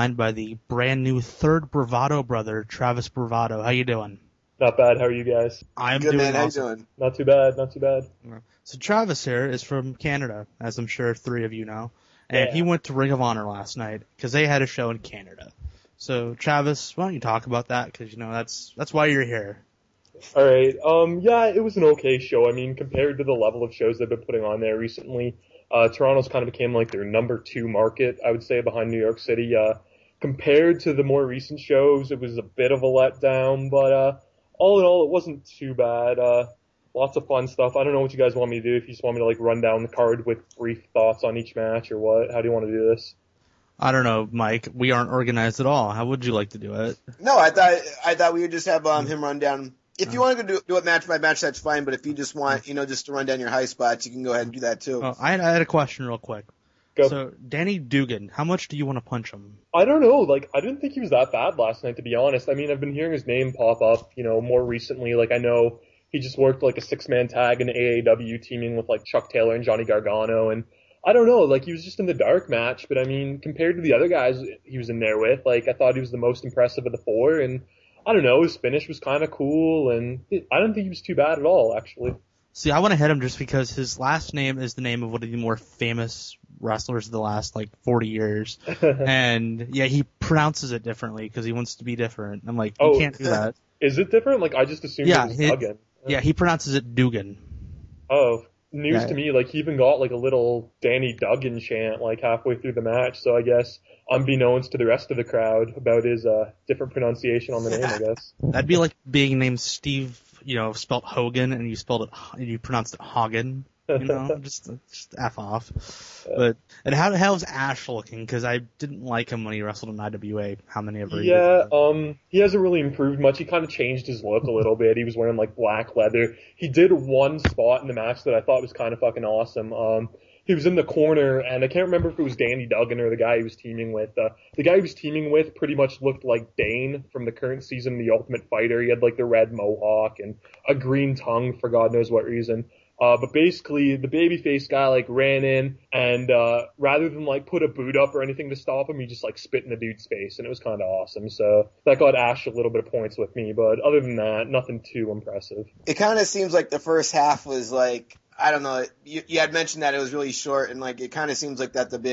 joined by the brand new third Bravado brother, Travis Bravado. How you doing? Not bad. How are you guys? I'm good, doing man. awesome. How you doing? Not too bad. Not too bad. So Travis here is from Canada, as I'm sure 3 of you know, and he went to Ring of Honor last night because they had a show in Canada. So Travis, why don't you talk about that? Because you know that's why you're here. All right. Yeah, it was an okay show. I mean, compared to the level of shows they've been putting on there recently, Toronto's kind of became like their number 2 market, I would say, behind New York City. Compared to the more recent shows, it was a bit of a letdown, but all in all, it wasn't too bad. Lots of fun stuff. I don't know what you guys want me to do. If you just want me to like run down the card with brief thoughts on each match or what, how do you want to do this? I don't know, Mike. We aren't organized at all. How would you like to do it? No, I thought we would just have him run down. If you want to do it match by match, that's fine. But if you just want, just to run down your high spots, you can go ahead and do that too. Oh, I had a question real quick. Go. So Danny Dugan, how much do you want to punch him? I don't know. Like, I didn't think he was that bad last night, to be honest. I mean, I've been hearing his name pop up, more recently. Like, I know he just worked like a 6-man tag in AAW teaming with like Chuck Taylor and Johnny Gargano. And I don't know, like he was just in the dark match. But I mean, compared to the other guys he was in there with, like I thought he was the most impressive of the 4. And I don't know, his finish was kind of cool. And I don't think he was too bad at all, actually. See, I want to hit him just because his last name is the name of one of the more famous wrestlers of the last, 40 years. And, yeah, he pronounces it differently because he wants to be different. I'm like, you can't do that. Is it different? Like, I just assumed it was Duggan. Yeah, he pronounces it Dugan. Oh, news to me. Like, he even got, like, a little Danny Duggan chant, like, halfway through the match. So I guess, unbeknownst to the rest of the crowd about his different pronunciation on the name, I guess. That'd be like being named Steve, spelled Hogan, and you pronounced it Hagen. Just F off. But, and how the hell is Ash looking? Because I didn't like him when he wrestled in IWA. How many ever he did. He hasn't really improved much. He kind of changed his look a little bit. He was wearing like black leather. He did one spot in the match that I thought was kind of fucking awesome. He was in the corner, and I can't remember if it was Danny Duggan or the guy he was teaming with. The guy he was teaming with pretty much looked like Dane from the current season of The Ultimate Fighter. He had like the red mohawk and a green tongue for God knows what reason. But basically, the babyface guy, ran in, and, rather than, put a boot up or anything to stop him, he just, spit in the dude's face, and it was kind of awesome. So, that got Ash a little bit of points with me, but other than that, nothing too impressive. It kind of seems like the first half was, I don't know, you had mentioned that it was really short, and, it kind of seems like that the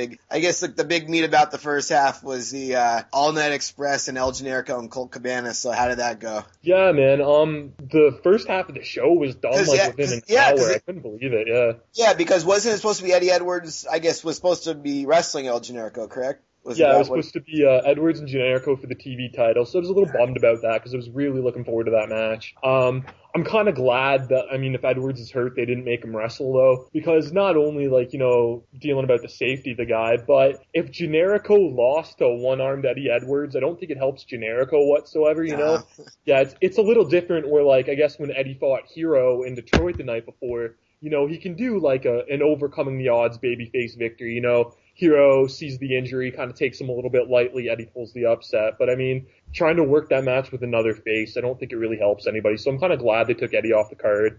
big meat about the first half was the, All Night Express and El Generico and Colt Cabana, so how did that go? Yeah, man, the first half of the show was done, within an hour. I couldn't believe it, yeah. Yeah, because wasn't it supposed to be Eddie Edwards, I guess, was supposed to be wrestling El Generico, correct? It was supposed to be Edwards and Generico for the TV title, so I was a little bummed about that because I was really looking forward to that match. I'm kind of glad that, if Edwards is hurt, they didn't make him wrestle, though, because not only, dealing about the safety of the guy, but if Generico lost to one-armed Eddie Edwards, I don't think it helps Generico whatsoever, Yeah, it's a little different where, I guess when Eddie fought Hero in Detroit the night before, he can do, an overcoming the odds babyface victory, Hero sees the injury, kind of takes him a little bit lightly, Eddie pulls the upset. But, trying to work that match with another face, I don't think it really helps anybody. So I'm kind of glad they took Eddie off the card.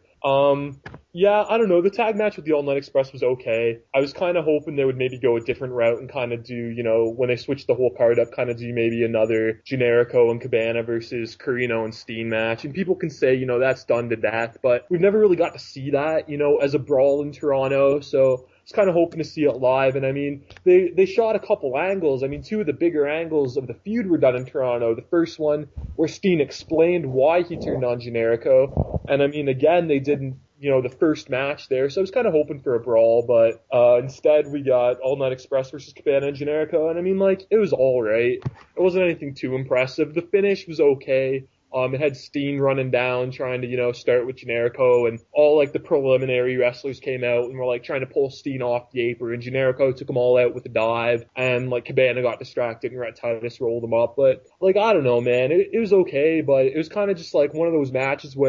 I don't know. The tag match with the All Night Express was okay. I was kind of hoping they would maybe go a different route and kind of do, when they switched the whole card up, kind of do maybe another Generico and Cabana versus Carino and Steen match. And people can say, that's done to death. But we've never really got to see that, as a brawl in Toronto. So I was kind of hoping to see it live, and they shot a couple angles. 2 of the bigger angles of the feud were done in Toronto. The first one, where Steen explained why he turned on Generico, and again, they didn't, the first match there, so I was kind of hoping for a brawl, but instead we got All Night Express versus Cabana and Generico, and it was alright. It wasn't anything too impressive. The finish was okay. It had Steen running down, trying to, start with Generico, and all, the preliminary wrestlers came out and were, trying to pull Steen off the apron, and Generico took them all out with a dive, and, Cabana got distracted, and Rhett Titus rolled them up, but, I don't know, man, it was okay, but it was kind of just, one of those matches where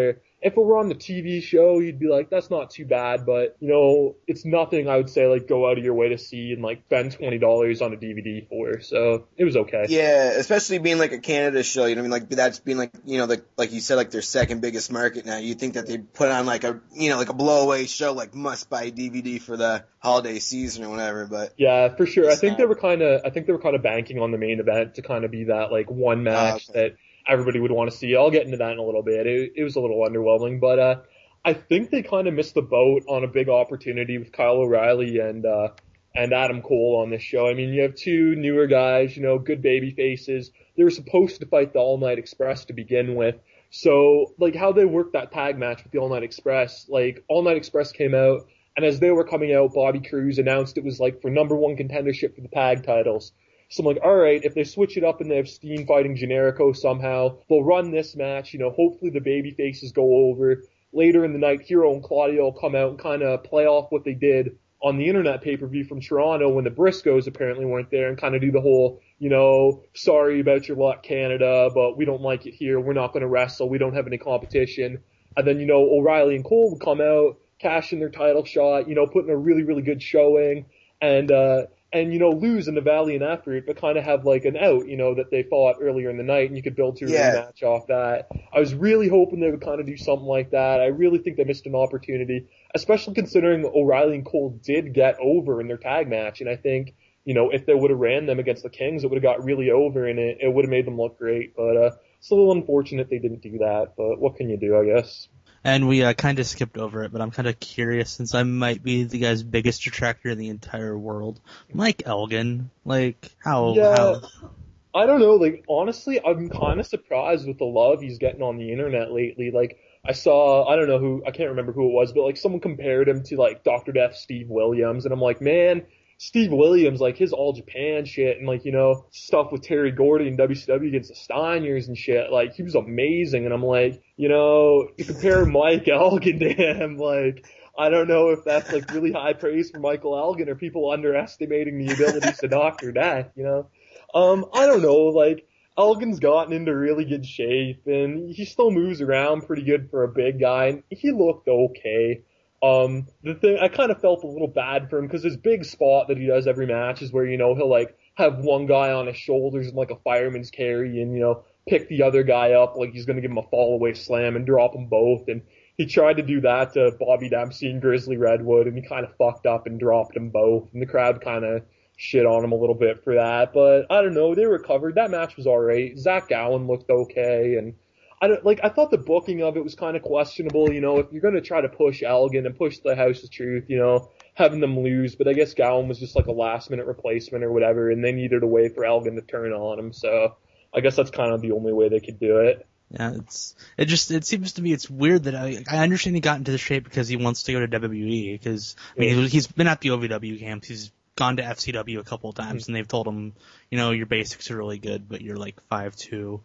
if it were on the TV show, you'd be like, that's not too bad, but, you know, it's nothing I would say, like, go out of your way to see and, like, spend $20 on a DVD for, so it was okay. Yeah, especially being, like, a Canada show, you know what I mean? Like, that's being, like, you know, like you said, like, their second biggest market now. You'd think that they'd put on, like, a, you know, like a blow-away show, like, must-buy DVD for the holiday season or whatever, but. Yeah, for sure. I think they were kind of banking on the main event to kind of be that, like, one match that everybody would want to see. I'll get into that in a little bit. It was a little underwhelming, but I think they kind of missed the boat on a big opportunity with Kyle O'Reilly and Adam Cole on this show. I mean, you have two newer guys, you know, good baby faces. They were supposed to fight the All Night Express to begin with. So, like, how they worked that tag match with the All Night Express, like, All Night Express came out, and as they were coming out, Bobby Cruise announced it was, like, for number one contendership for the tag titles. So I'm like, all right, if they switch it up and they have Steen fighting Generico somehow, they'll run this match, you know, hopefully the baby faces go over. Later in the night, Hero and Claudio will come out and kind of play off what they did on the internet pay-per-view from Toronto when the Briscoes apparently weren't there and kind of do the whole, you know, sorry about your luck, Canada, but we don't like it here. We're not going to wrestle. We don't have any competition. And then, you know, O'Reilly and Cole would come out, cash in their title shot, you know, put in a really, really good showing and, you know, lose in the valiant effort, but kind of have, like, an out, you know, that they fought earlier in the night, and you could build to a rematch off that. I was really hoping they would kind of do something like that. I really think they missed an opportunity, especially considering O'Reilly and Cole did get over in their tag match, and I think, you know, if they would have ran them against the Kings, it would have got really over, and it would have made them look great, but it's a little unfortunate they didn't do that, but what can you do, I guess? And we kind of skipped over it, but I'm kind of curious since I might be the guy's biggest detractor in the entire world. Mike Elgin, like, how? I don't know, like, honestly, I'm kind of surprised with the love he's getting on the internet lately. Like, I saw, I can't remember who it was, but, like, someone compared him to, like, Dr. Death Steve Williams, and I'm like, man, Steve Williams, like, his All Japan shit and, like, you know, stuff with Terry Gordy and WCW against the Steiners and shit, like, he was amazing, and I'm like, you know, to compare Mike Elgin to him, like, I don't know if that's, like, really high praise for Michael Elgin or people underestimating the abilities of Dr. Death, you know? I don't know, like, Elgin's gotten into really good shape, and he still moves around pretty good for a big guy, and he looked okay. The thing, I kind of felt a little bad for him because his big spot that he does every match is where, you know, he'll, like, have one guy on his shoulders and, like, a fireman's carry and, you know, pick the other guy up like he's going to give him a fall-away slam and drop them both. And he tried to do that to Bobby Dempsey and Grizzly Redwood, and he kind of fucked up and dropped them both. And the crowd kind of shit on him a little bit for that. But, I don't know, they recovered. That match was alright. Zach Gowen looked okay, and I thought the booking of it was kind of questionable, you know, if you're going to try to push Elgin and push the House of Truth, you know, having them lose, but I guess Gowen was just like a last minute replacement or whatever, and they needed a way for Elgin to turn on him, so I guess that's kind of the only way they could do it. Yeah, it seems to me it's weird that I understand he got into the shape because he wants to go to WWE, because, I mean, he's been at the OVW camps, he's gone to FCW a couple of times, and they've told him, you know, your basics are really good, but you're like 5'2".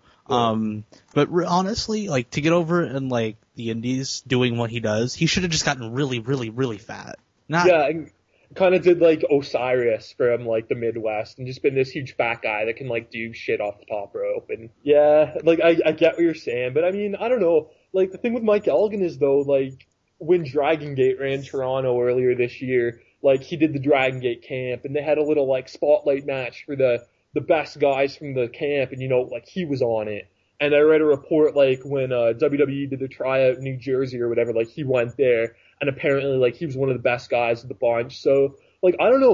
But honestly, like, to get over in, like, the indies doing what he does, he should have just gotten really, really, really fat. And kind of did, like, Osiris from, like, the Midwest and just been this huge fat guy that can, like, do shit off the top rope. And, yeah, like, I get what you're saying, but, I mean, I don't know. Like, the thing with Mike Elgin is, though, like, when Dragon Gate ran Toronto earlier this year, like, he did the Dragon Gate camp, and they had a little, like, spotlight match for the best guys from the camp, and, you know, like, he was on it. And I read a report, like, when WWE did the tryout in New Jersey or whatever, like, he went there, and apparently, like, he was one of the best guys of the bunch. So, like, I don't know,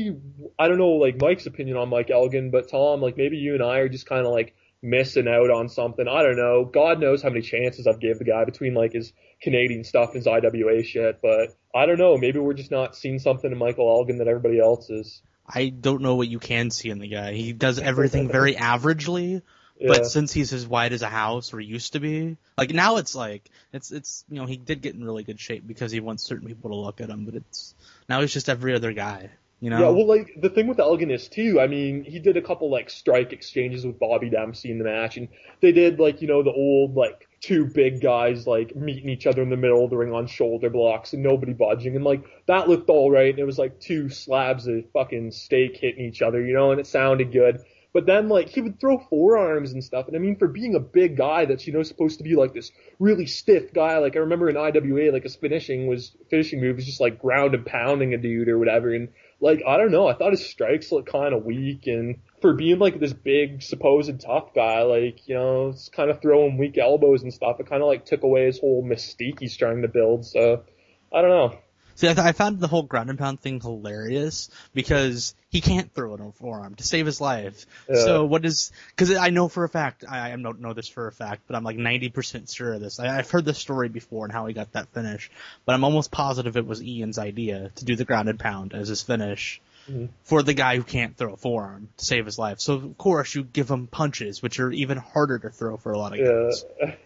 like, Mike's opinion on Mike Elgin, but Tom, like, maybe you and I are just kind of, like, missing out on something. I don't know. God knows how many chances I've gave the guy between, like, his Canadian stuff and his IWA shit, but I don't know. Maybe we're just not seeing something in Michael Elgin that everybody else is. I don't know what you can see in the guy. He does everything very averagely, but since he's as wide as a house, or used to be, like, now it's like, it's, you know, he did get in really good shape because he wants certain people to look at him, but now he's just every other guy, you know? Yeah, well, like, the thing with Elgin is, too, I mean, he did a couple, like, strike exchanges with Bobby Dempsey in the match, and they did, like, you know, the old, like, two big guys, like, meeting each other in the middle of the ring on shoulder blocks and nobody budging, and, like, that looked all right, and it was, like, two slabs of fucking steak hitting each other, you know, and it sounded good. But then, like, he would throw forearms and stuff. And I mean, for being a big guy that's, you know, supposed to be like this really stiff guy, like I remember in IWA, like his finishing move was just like ground and pounding a dude or whatever. And like, I don't know, I thought his strikes looked kind of weak. And for being like this big supposed tough guy, like, you know, it's kind of throwing weak elbows and stuff. It kind of like took away his whole mystique he's trying to build. So I don't know. See, I found the whole ground and pound thing hilarious because he can't throw it on forearm to save his life. Yeah. So because I know for a fact, I don't know this for a fact, but I'm like 90% sure of this. I've heard this story before and how he got that finish, but I'm almost positive it was Ian's idea to do the ground and pound as his finish for the guy who can't throw a forearm to save his life. So of course you give him punches, which are even harder to throw for a lot of guys.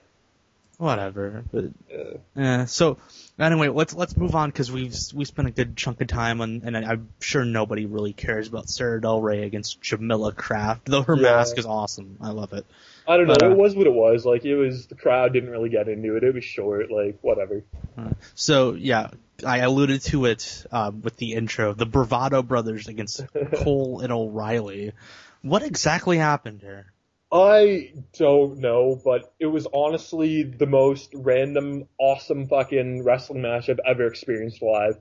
Whatever, but so anyway, let's move on because we spent a good chunk of time on, and I'm sure nobody really cares about Sarah Del Rey against Jamila Craft, though her mask is awesome. I love it. I don't know. It was what it was. Like, it was, the crowd didn't really get into it. It was short, like, whatever. So yeah, I alluded to it with the intro. The Bravado Brothers against Cole and O'Reilly. What exactly happened here? I don't know, but it was honestly the most random, awesome fucking wrestling match I've ever experienced live.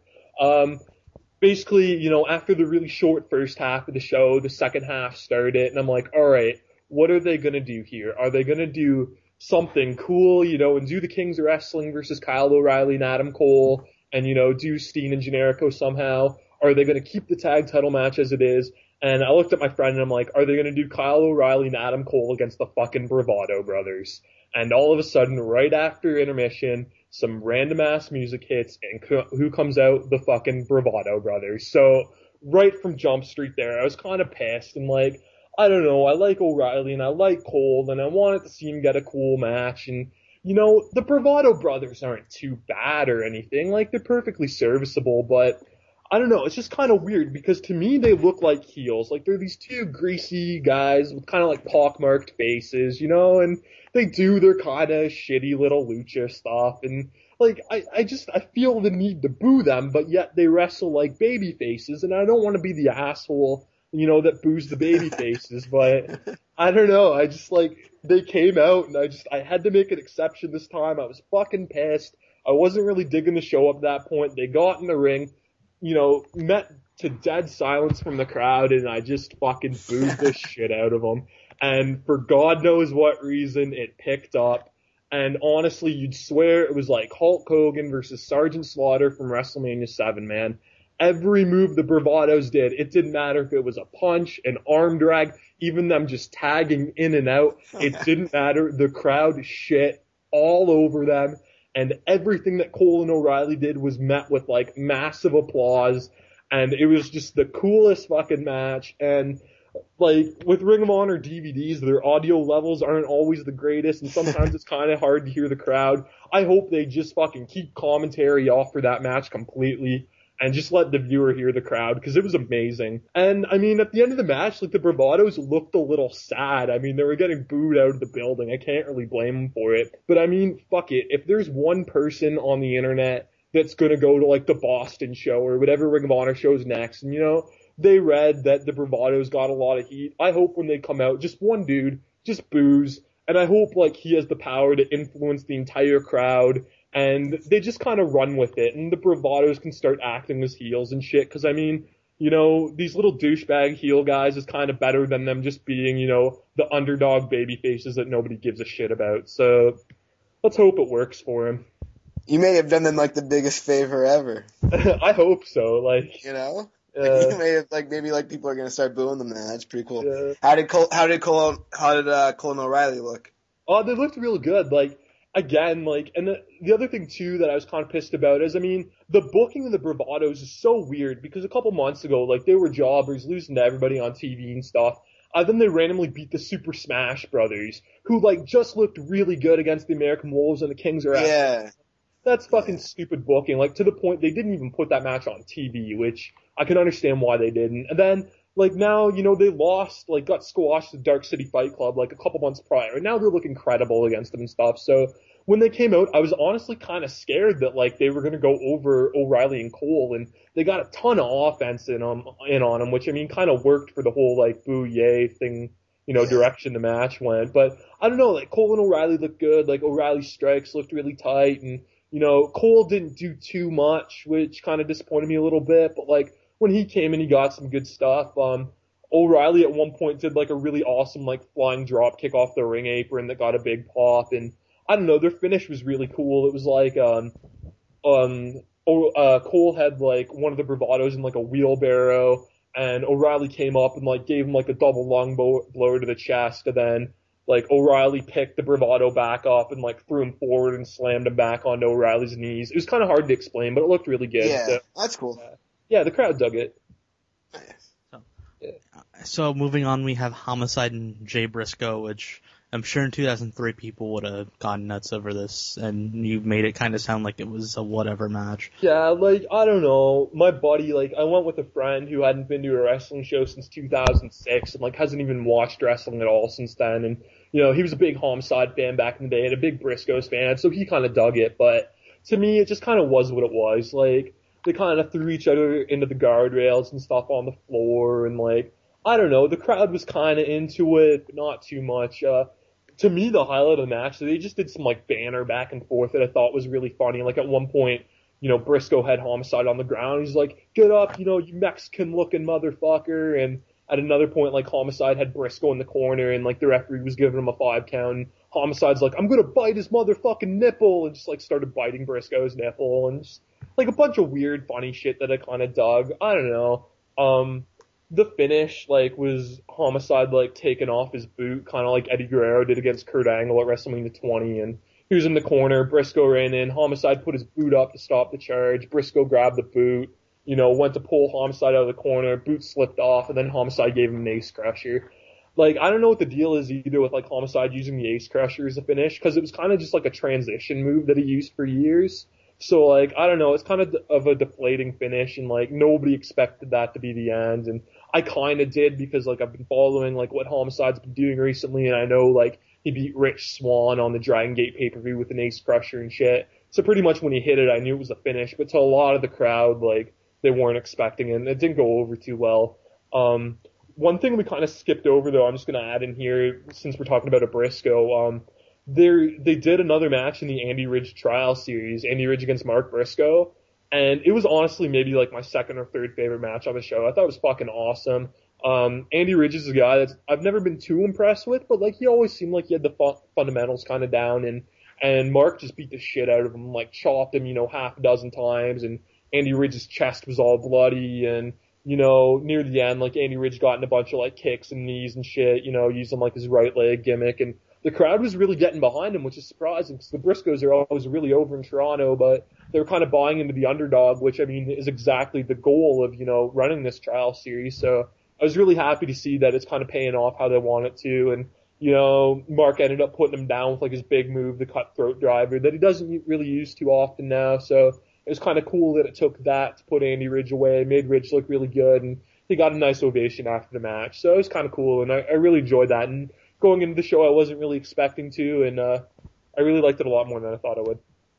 Basically, you know, after the really short first half of the show, the second half started, and I'm like, alright, what are they gonna do here? Are they gonna do something cool, you know, and do the Kings of Wrestling versus Kyle O'Reilly and Adam Cole, and, you know, do Steen and Generico somehow? Are they gonna keep the tag title match as it is? And I looked at my friend and I'm like, are they going to do Kyle O'Reilly and Adam Cole against the fucking Bravado Brothers? And all of a sudden, right after intermission, some random ass music hits and who comes out? The fucking Bravado Brothers. So right from Jump Street there, I was kind of pissed and like, I don't know, I like O'Reilly and I like Cole and I wanted to see him get a cool match. And, you know, the Bravado Brothers aren't too bad or anything. Like, they're perfectly serviceable, but I don't know, it's just kind of weird because to me they look like heels. Like, they're these two greasy guys with kind of like pockmarked faces, you know, and they do their kind of shitty little lucha stuff. And like, I feel the need to boo them, but yet they wrestle like baby faces, and I don't want to be the asshole, you know, that boos the baby faces, but I don't know, I just like, they came out and I had to make an exception this time. I was fucking pissed. I wasn't really digging the show up at that point. They got in the ring, you know, met to dead silence from the crowd, and I just fucking booed the shit out of them. And for God knows what reason, it picked up. And honestly, you'd swear it was like Hulk Hogan versus Sergeant Slaughter from WrestleMania 7, man. Every move the Bravados did, it didn't matter if it was a punch, an arm drag, even them just tagging in and out. It didn't matter. The crowd shit all over them. And everything that Cole and O'Reilly did was met with, like, massive applause. And it was just the coolest fucking match. And, like, with Ring of Honor DVDs, their audio levels aren't always the greatest. And sometimes it's kind of hard to hear the crowd. I hope they just fucking keep commentary off for that match completely. And just let the viewer hear the crowd, because it was amazing. And, I mean, at the end of the match, like, the Bravados looked a little sad. I mean, they were getting booed out of the building. I can't really blame them for it. But, I mean, fuck it. If there's one person on the internet that's gonna go to, like, the Boston show or whatever Ring of Honor show's next, and, you know, they read that the Bravados got a lot of heat, I hope when they come out, just one dude, just boos. And I hope, like, he has the power to influence the entire crowd. And they just kind of run with it, and the Bravados can start acting as heels and shit, because, I mean, you know, these little douchebag heel guys is kind of better than them just being, you know, the underdog baby faces that nobody gives a shit about. So, let's hope it works for him. You may have done them, like, the biggest favor ever. I hope so, like... You know? Like, you may have, like, maybe, like, people are gonna start booing them now. That's pretty cool. Yeah. How did Cole and O'Reilly look? Oh, they looked real good, like... Again, like, and the other thing, too, that I was kind of pissed about is, I mean, the booking of the Bravados is so weird, because a couple months ago, like, they were jobbers, losing to everybody on TV and stuff. Then they randomly beat the Super Smash Brothers, who, like, just looked really good against the American Wolves and the Kings of Wrestling. Yeah. That's fucking stupid booking, like, to the point they didn't even put that match on TV, which I can understand why they didn't. And then like now, they lost, like got squashed to Dark City Fight Club like a couple months prior, and now they look incredible against them and stuff. So when they came out, I was honestly kind of scared that like they were going to go over O'Reilly and Cole, and they got a ton of offense in on them, which I mean kind of worked for the whole like boo yay thing, direction the match went. But I don't know, like Cole and O'Reilly looked good. Like O'Reilly's strikes looked really tight, and Cole didn't do too much, which kind of disappointed me a little bit. But like when he came in, he got some good stuff. O'Reilly at one point did like a really awesome like flying drop kick off the ring apron that got a big pop, and I don't know, their finish was really cool. It was like Cole had like one of the bravados in like a wheelbarrow, and O'Reilly came up and like gave him like a double lung blow to the chest, and then like O'Reilly picked the bravado back up and like threw him forward and slammed him back onto O'Reilly's knees. It was kind of hard to explain, but it looked really good. Yeah, so, that's cool. Yeah, the crowd dug it. So moving on, we have Homicide and Jay Briscoe, which I'm sure in 2003 people would have gone nuts over this, and you made it kind of sound like it was a whatever match. Yeah, like, I don't know. My buddy, like, I went with a friend who hadn't been to a wrestling show since 2006 and, like, hasn't even watched wrestling at all since then. And, he was a big Homicide fan back in the day and a big Briscoes fan, so he kind of dug it. But to me, it just kind of was what it was. Like, they kind of threw each other into the guardrails and stuff on the floor, and, like, I don't know. The crowd was kind of into it, but not too much. To me, the highlight of the match, they just did some like banner back and forth that I thought was really funny. Like at one point, Briscoe had Homicide on the ground. He's like, "Get up, you Mexican looking motherfucker." And at another point, like Homicide had Briscoe in the corner, and like the referee was giving him a 5 count. And Homicide's like, "I'm gonna bite his motherfucking nipple," and just like started biting Briscoe's nipple, and just like a bunch of weird, funny shit that I kind of dug. I don't know. The finish, like, was Homicide, like, taking off his boot, kind of like Eddie Guerrero did against Kurt Angle at WrestleMania 20, and he was in the corner, Briscoe ran in, Homicide put his boot up to stop the charge, Briscoe grabbed the boot, went to pull Homicide out of the corner, boot slipped off, and then Homicide gave him an Ace Crusher. Like, I don't know what the deal is either with, like, Homicide using the Ace Crusher as a finish, because it was kind of just, like, a transition move that he used for years. So, like, I don't know, it's kind of a deflating finish, and, like, nobody expected that to be the end, and I kind of did because, like, I've been following, like, what Homicide's been doing recently, and I know, like, he beat Rich Swann on the Dragon Gate pay-per-view with an Ace Crusher and shit. So pretty much when he hit it, I knew it was a finish, but to a lot of the crowd, like, they weren't expecting it, and it didn't go over too well. One thing we kind of skipped over, though, I'm just going to add in here, since we're talking about a Briscoe, they did another match in the Andy Ridge Trial Series, Andy Ridge against Mark Briscoe, and it was honestly maybe like my second or third favorite match on the show. I thought it was fucking awesome. Andy Ridge is a guy that I've never been too impressed with, but like he always seemed like he had the fundamentals kind of down, and Mark just beat the shit out of him, like chopped him, half a dozen times, and Andy Ridge's chest was all bloody, and near the end, like Andy Ridge got in a bunch of like kicks and knees and shit, using like his right leg gimmick, and the crowd was really getting behind him, which is surprising because the Briscoes are always really over in Toronto, but they were kind of buying into the underdog, which I mean is exactly the goal of, running this trial series. So I was really happy to see that it's kind of paying off how they want it to. And, Mark ended up putting him down with like his big move, the cutthroat driver that he doesn't really use too often now. So it was kind of cool that it took that to put Andy Ridge away, made Ridge look really good, and he got a nice ovation after the match. So it was kind of cool, and I really enjoyed that. And going into the show, I wasn't really expecting to, and I really liked it a lot more than I thought I would.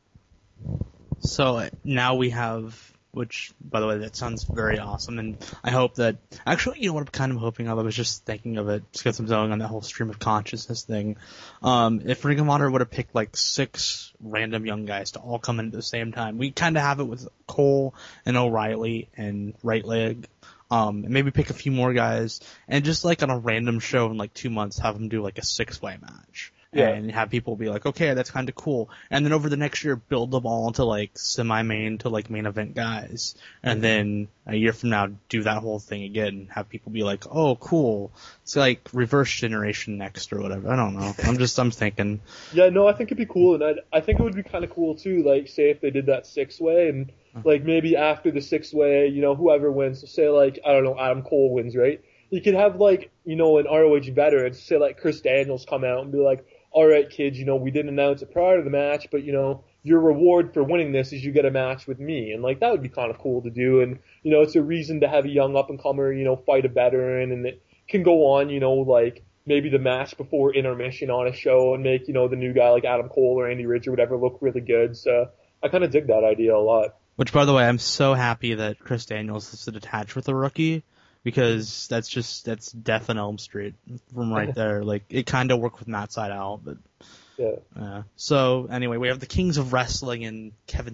So now we have, which, by the way, that sounds very awesome, and I hope that, actually, what I'm kind of hoping of, I was just thinking of it, just because I'm going on that whole stream of consciousness thing, if Ring of Honor would have picked like 6 random young guys to all come in at the same time, we kind of have it with Cole and O'Reilly and Right Leg, and maybe pick a few more guys, and just like on a random show in like 2 months, have them do like a 6-way match. Yeah. And have people be like, okay, that's kind of cool. And then over the next year, build them all to like semi-main to like main event guys. And then a year from now, do that whole thing again. Have people be like, oh, cool. It's like reverse generation next or whatever. I don't know. I'm thinking. Yeah, no, I think it'd be cool. And I think it would be kind of cool too. Like, say if they did that 6-way and like maybe after the 6-way, whoever wins, so say like, I don't know, Adam Cole wins, right? You could have like, an ROH veteran, say like Chris Daniels come out and be like, all right, kids, we didn't announce it prior to the match, but, your reward for winning this is you get a match with me. And like, that would be kind of cool to do. And, you know, it's a reason to have a young up-and-comer, you know, fight a veteran, and it can go on, you know, like, maybe the match before intermission on a show and make, you know, the new guy like Adam Cole or Andy Ridge or whatever look really good. So I kind of dig that idea a lot. Which, by the way, I'm so happy that Chris Daniels is attached with a rookie, because that's death on Elm Street from right there. Like, it kind of worked with Matt Sydal, but yeah. So anyway, we have the Kings of Wrestling and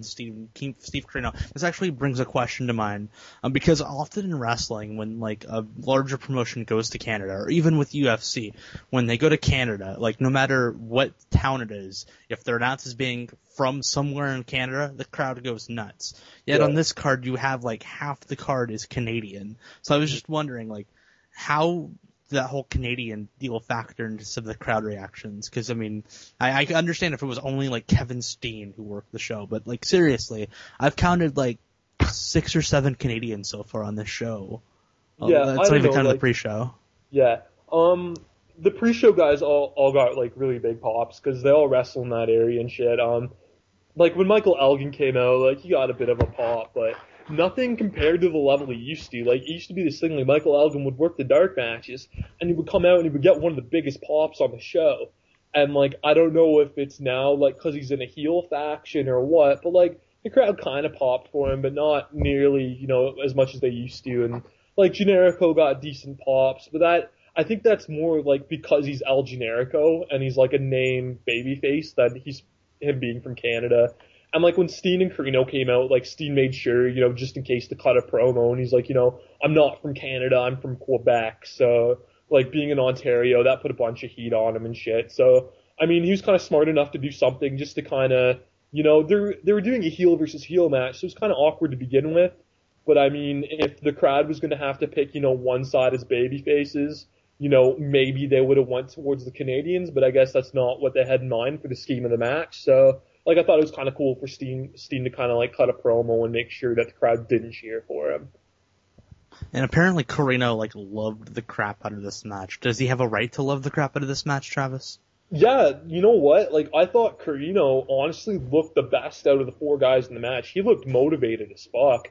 Steve Corino. This actually brings a question to mind, because often in wrestling, when like a larger promotion goes to Canada, or even with UFC, when they go to Canada, like no matter what town it is, if they're announced as being from somewhere in Canada, the crowd goes nuts. Yet on this card, you have like half the card is Canadian. So I was just wondering, like, how that whole Canadian deal factor into some of the crowd reactions, because I mean, I understand if it was only like Kevin Steen who worked the show, but like seriously, I've counted like 6 or 7 Canadians so far on this show. Yeah, that's not even counting the pre-show. Yeah, the pre-show guys all got like really big pops because they all wrestle in that area and shit. Like when Michael Elgin came out, like he got a bit of a pop, but nothing compared to the level he used to. Like, it used to be this thing, like, Michael Elgin would work the dark matches, and he would come out and he would get one of the biggest pops on the show. And, like, I don't know if it's now, like, because he's in a heel faction or what, but, like, the crowd kind of popped for him, but not nearly, you know, as much as they used to. And, like, Generico got decent pops, but I think that's more, like, because he's El Generico, and he's, like, a name babyface, than he's him being from Canada. And, like, when Steen and Corino came out, like, Steen made sure, you know, just in case to cut a promo, and he's like, you know, I'm not from Canada, I'm from Quebec, so, like, being in Ontario, that put a bunch of heat on him and shit. So, I mean, he was kind of smart enough to do something just to kind of, you know, they were doing a heel versus heel match, so it was kind of awkward to begin with. But, I mean, if the crowd was going to have to pick, you know, one side as baby faces, you know, maybe they would have went towards the Canadians, but I guess that's not what they had in mind for the scheme of the match, so, like, I thought it was kind of cool for Steen to kind of, like, cut a promo and make sure that the crowd didn't cheer for him. And apparently Corino, like, loved the crap out of this match. Does he have a right to love the crap out of this match, Travis? Yeah, you know what? Like, I thought Corino honestly looked the best out of the 4 guys in the match. He looked motivated as fuck.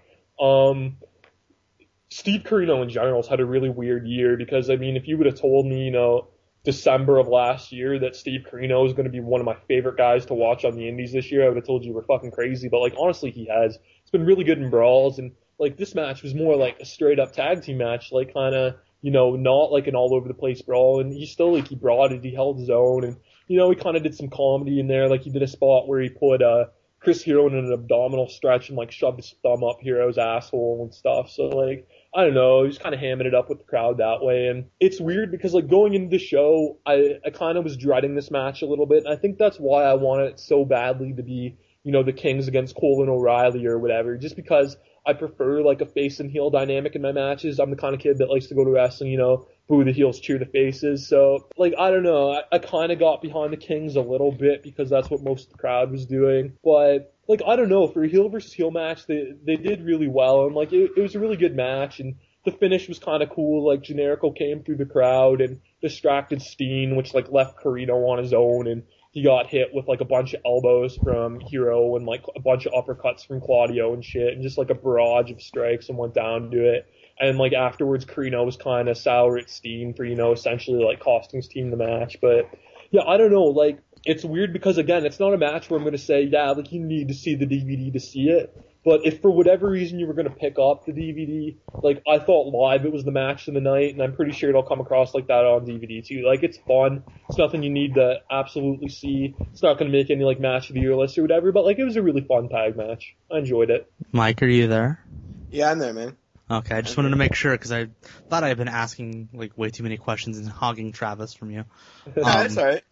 Steve Corino in general has had a really weird year because, I mean, if you would have told me, you know, December of last year that Steve Corino is going to be one of my favorite guys to watch on the indies this year, I would have told you we're fucking crazy. But, like, honestly, he has. It's been really good in brawls, and, like, this match was more like a straight-up tag team match, like, kind of, you know, not like an all-over-the-place brawl, and he still, like, he brought it, he held his own, and, you know, he kind of did some comedy in there, like, he did a spot where he put, Chris Hero in an abdominal stretch and, like, shoved his thumb up Hero's asshole and stuff, so, like, I don't know, he's kind of hamming it up with the crowd that way, and it's weird because, like, going into the show, I kind of was dreading this match a little bit, and I think that's why I wanted it so badly to be, you know, the Kings against Cole and O'Reilly or whatever, just because I prefer, like, a face and heel dynamic in my matches. I'm the kind of kid that likes to go to wrestling, you know, boo the heels, cheer the faces, so, like, I don't know, I kind of got behind the Kings a little bit because that's what most of the crowd was doing, but, like, I don't know, for a heel versus heel match, they did really well, and, like, it was a really good match, and the finish was kind of cool, like, Generico came through the crowd and distracted Steen, which, like, left Corino on his own, and he got hit with, like, a bunch of elbows from Hero and, like, a bunch of uppercuts from Claudio and shit, and just, like, a barrage of strikes and went down to it. And, like, afterwards, Corino was kind of sour at Steen for, you know, essentially, like, costing his team the match. But, yeah, I don't know, like, it's weird because, again, it's not a match where I'm going to say, yeah, like, you need to see the DVD to see it. But if for whatever reason you were going to pick up the DVD, like, I thought live it was the match of the night, and I'm pretty sure it'll come across like that on DVD too. Like, it's fun. It's nothing you need to absolutely see. It's not going to make any, like, match of the year list or whatever, but, like, it was a really fun tag match. I enjoyed it. Mike, are you there? Yeah, I'm there, man. Okay, I just wanted to make sure, because I thought I had been asking, like, way too many questions and hogging Travis from you. That's alright.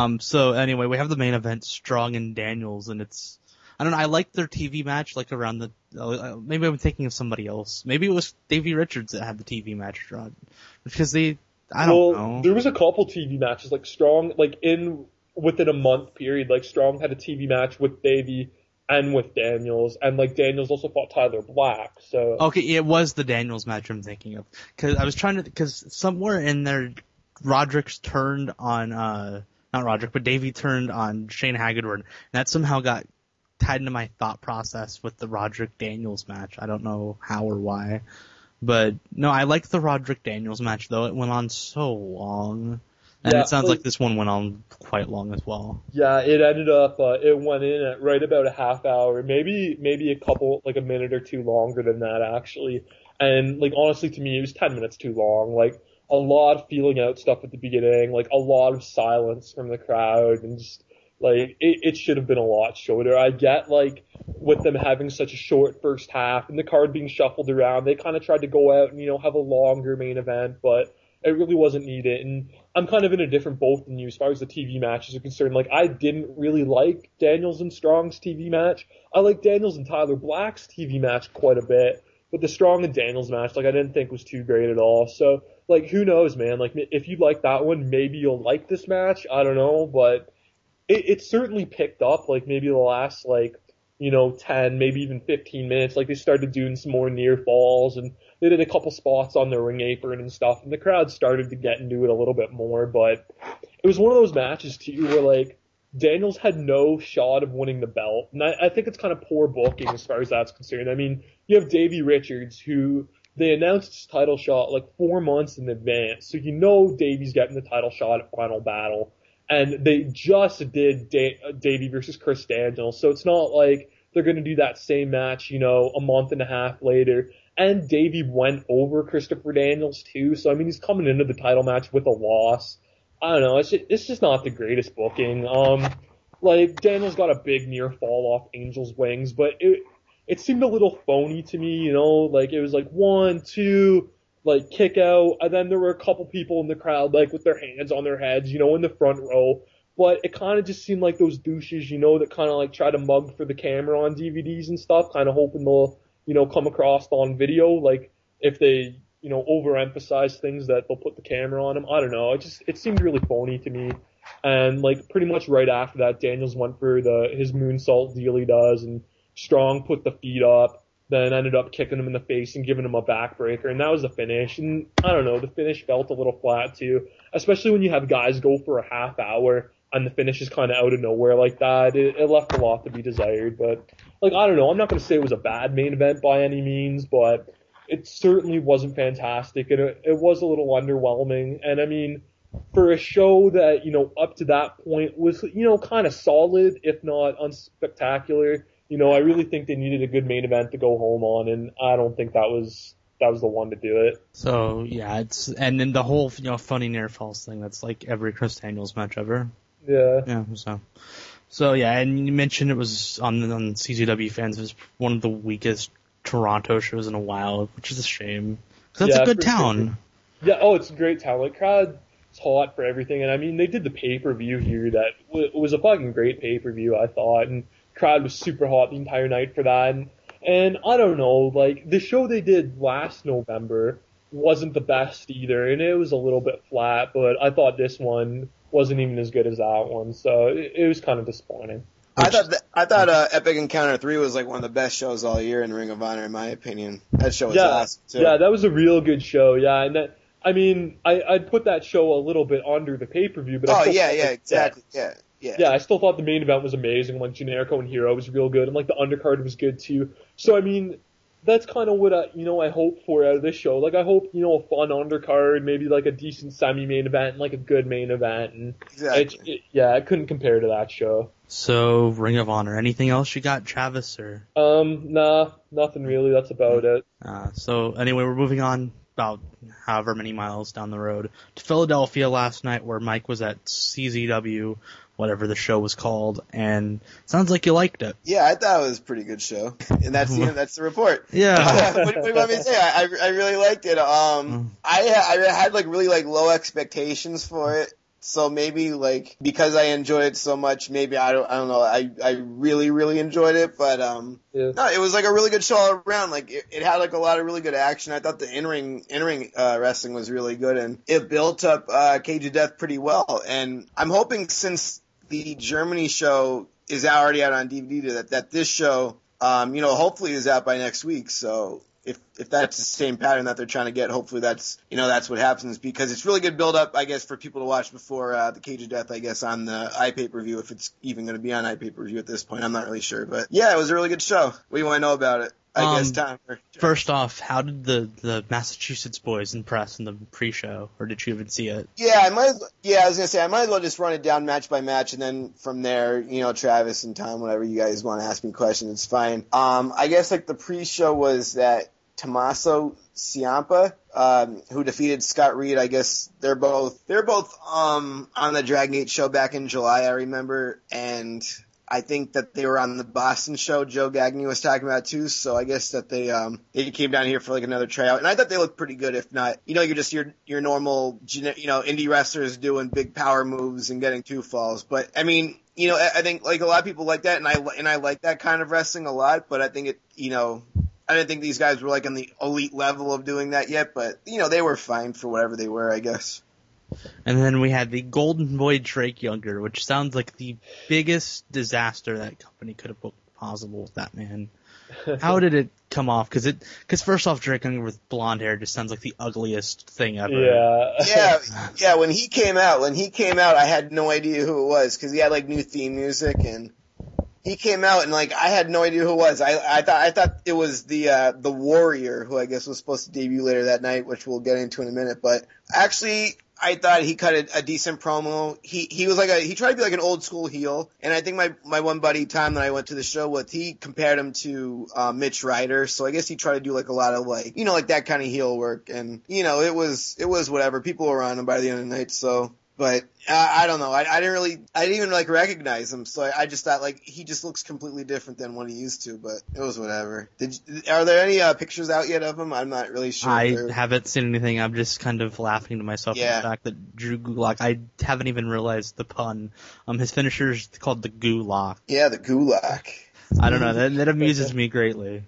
So anyway, we have the main event, Strong and Daniels, and it's, I don't know, I liked their TV match, like, around the, maybe I'm thinking of somebody else. Maybe it was Davey Richards that had the TV match, because I don't know. There was a couple TV matches, like, Strong, like, within a month period, like, Strong had a TV match with Davey and with Daniels, and, like, Daniels also fought Tyler Black, so. Okay, it was the Daniels match I'm thinking of. Cause somewhere in there, Roderick's turned on, not Roderick, but Davey turned on Shane Hagedorn, and that somehow got tied into my thought process with the Roderick Daniels match. I don't know how or why. But, no, I liked the Roderick Daniels match, though. It went on so long. And it sounds like this one went on quite long as well. Yeah, it ended up, it went in at right about a half hour, maybe a minute or two longer than that, actually. And, like, honestly, to me, it was 10 minutes too long. Like, a lot of feeling out stuff at the beginning, like, a lot of silence from the crowd, and just, like, it should have been a lot shorter. I get, like, with them having such a short first half and the card being shuffled around, they kind of tried to go out and, have a longer main event, but it really wasn't needed. And I'm kind of in a different boat than you as far as the TV matches are concerned. Like, I didn't really like Daniels and Strong's TV match. I like Daniels and Tyler Black's TV match quite a bit, but the Strong and Daniels match, like, I didn't think was too great at all. So, like, who knows, man? Like, if you like that one, maybe you'll like this match. I don't know, but it certainly picked up, like, maybe the last, 10, maybe even 15 minutes. Like, they started doing some more near falls, and they did a couple spots on the ring apron and stuff, and the crowd started to get into it a little bit more. But it was one of those matches, too, where, like, Daniels had no shot of winning the belt. And I think it's kind of poor booking as far as that's concerned. I mean, you have Davey Richards, who they announced his title shot, like, 4 months in advance. So Davey's getting the title shot at Final Battle. And they just did Davey versus Chris Daniels. So it's not like they're going to do that same match, a month and a half later. And Davey went over Christopher Daniels, too. So, I mean, he's coming into the title match with a loss. I don't know. It's just not the greatest booking. Like, Daniels got a big near fall off Angel's wings, but it seemed a little phony to me, like, it was like 1, 2, like, kick out, and then there were a couple people in the crowd, like, with their hands on their heads, in the front row. But it kind of just seemed like those douches, that kind of, like, try to mug for the camera on DVDs and stuff, kind of hoping they'll, come across on video, like, if they, overemphasize things that they'll put the camera on them. I don't know. It seemed really phony to me. And, like, pretty much right after that, Daniels went for his moonsault deal he does, and Strong put the feet up, then ended up kicking him in the face and giving him a backbreaker, and that was the finish. And I don't know, the finish felt a little flat too, especially when you have guys go for a half hour and the finish is kind of out of nowhere like that. It left a lot to be desired, but, like, I don't know, I'm not going to say it was a bad main event by any means, but it certainly wasn't fantastic, and it was a little underwhelming. And I mean, for a show that, up to that point was, kind of solid, if not unspectacular, I really think they needed a good main event to go home on, and I don't think that was the one to do it. So, yeah, and then the whole, funny near falls thing, that's like every Chris Daniels match ever. Yeah. Yeah, so yeah, and you mentioned it was on CZW Fans, it was one of the weakest Toronto shows in a while, which is a shame. Because that's a good town. Sure. Yeah, it's a great town. Like, crowd's hot for everything, and I mean, they did the pay-per-view here that was a fucking great pay-per-view, I thought, and crowd was super hot the entire night for that. And I don't know, like, the show they did last November wasn't the best either, and it was a little bit flat, but I thought this one wasn't even as good as that one, so it was kind of disappointing. I thought Epic Encounter 3 was like one of the best shows all year in Ring of Honor, in my opinion. That show was awesome too. Yeah, that was a real good show. Yeah, and that, I mean, I'd put that show a little bit under the pay-per-view, but exactly. Yeah, I still thought the main event was amazing. Like, Generico and Hero was real good, and like the undercard was good too. So I mean, that's kind of what I hope for out of this show. Like, I hope, a fun undercard, maybe like a decent semi-main event, and like a good main event. And exactly. I couldn't compare to that show. So, Ring of Honor. Anything else you got, Travis? Or nah, nothing really. That's about it. So anyway, we're moving on about however many miles down the road to Philadelphia last night, where Mike was at CZW, whatever the show was called, and sounds like you liked it. Yeah, I thought it was a pretty good show, and that's the report. Yeah. What do you want me to say? I really liked it. I had like really like low expectations for it. So maybe, like, because I enjoyed it so much, maybe I don't know, I really, really enjoyed it, but, no, it was like a really good show all around. Like, it had like a lot of really good action. I thought the in-ring wrestling was really good, and it built up, Cage of Death pretty well. And I'm hoping, since the Germany show is already out on DVD, that this show, hopefully is out by next week. So if that's the same pattern that they're trying to get, hopefully that's what happens, because it's really good build up, I guess, for people to watch before the Cage of Death, I guess, on the iPay-per-view, if it's even going to be on iPay-per-view at this point. I'm not really sure, but yeah, it was a really good show. What do you want to know about it? I guess Tom. First off, how did the Massachusetts boys impress in the pre-show, or did you even see it? Yeah, I was gonna say I might as well just run it down match by match, and then from there, Travis and Tom, whatever you guys want to ask me questions, it's fine. I guess like the pre-show was that Tommaso Ciampa, who defeated Scott Reed. I guess they're both on the Dragon show back in July, I remember, and I think that they were on the Boston show Joe Gagne was talking about too, so I guess that they came down here for like another tryout, and I thought they looked pretty good. If not, you're just your normal, indie wrestlers doing big power moves and getting 2 falls. But I mean, I think like a lot of people like that, and I like that kind of wrestling a lot. But I think I didn't think these guys were like on the elite level of doing that yet. But they were fine for whatever they were, I guess. And then we had the Golden Boy Drake Younger, which sounds like the biggest disaster that company could have booked possible with that man. How did it come off? Because first off, Drake Younger with blonde hair just sounds like the ugliest thing ever. Yeah. When he came out, I had no idea who it was, because he had like new theme music, and he came out and like I had no idea who it was. I thought it was the Warrior, who I guess was supposed to debut later that night, which we'll get into in a minute. But actually, I thought he cut a decent promo. He was like he tried to be like an old school heel, and I think my one buddy Tom that I went to the show with, he compared him to Mitch Ryder. So I guess he tried to do like a lot of like like that kind of heel work, and it was whatever. People were on him by the end of the night, so. But I don't know. I didn't even like recognize him. So I just thought like he just looks completely different than what he used to. But it was whatever. Are there any pictures out yet of him? I'm not really sure. I haven't seen anything. I'm just kind of laughing to myself at the fact that Drew Gulak. I haven't even realized the pun. His finisher is called the Gulak. Yeah, the Gulak. I don't know. That amuses me greatly.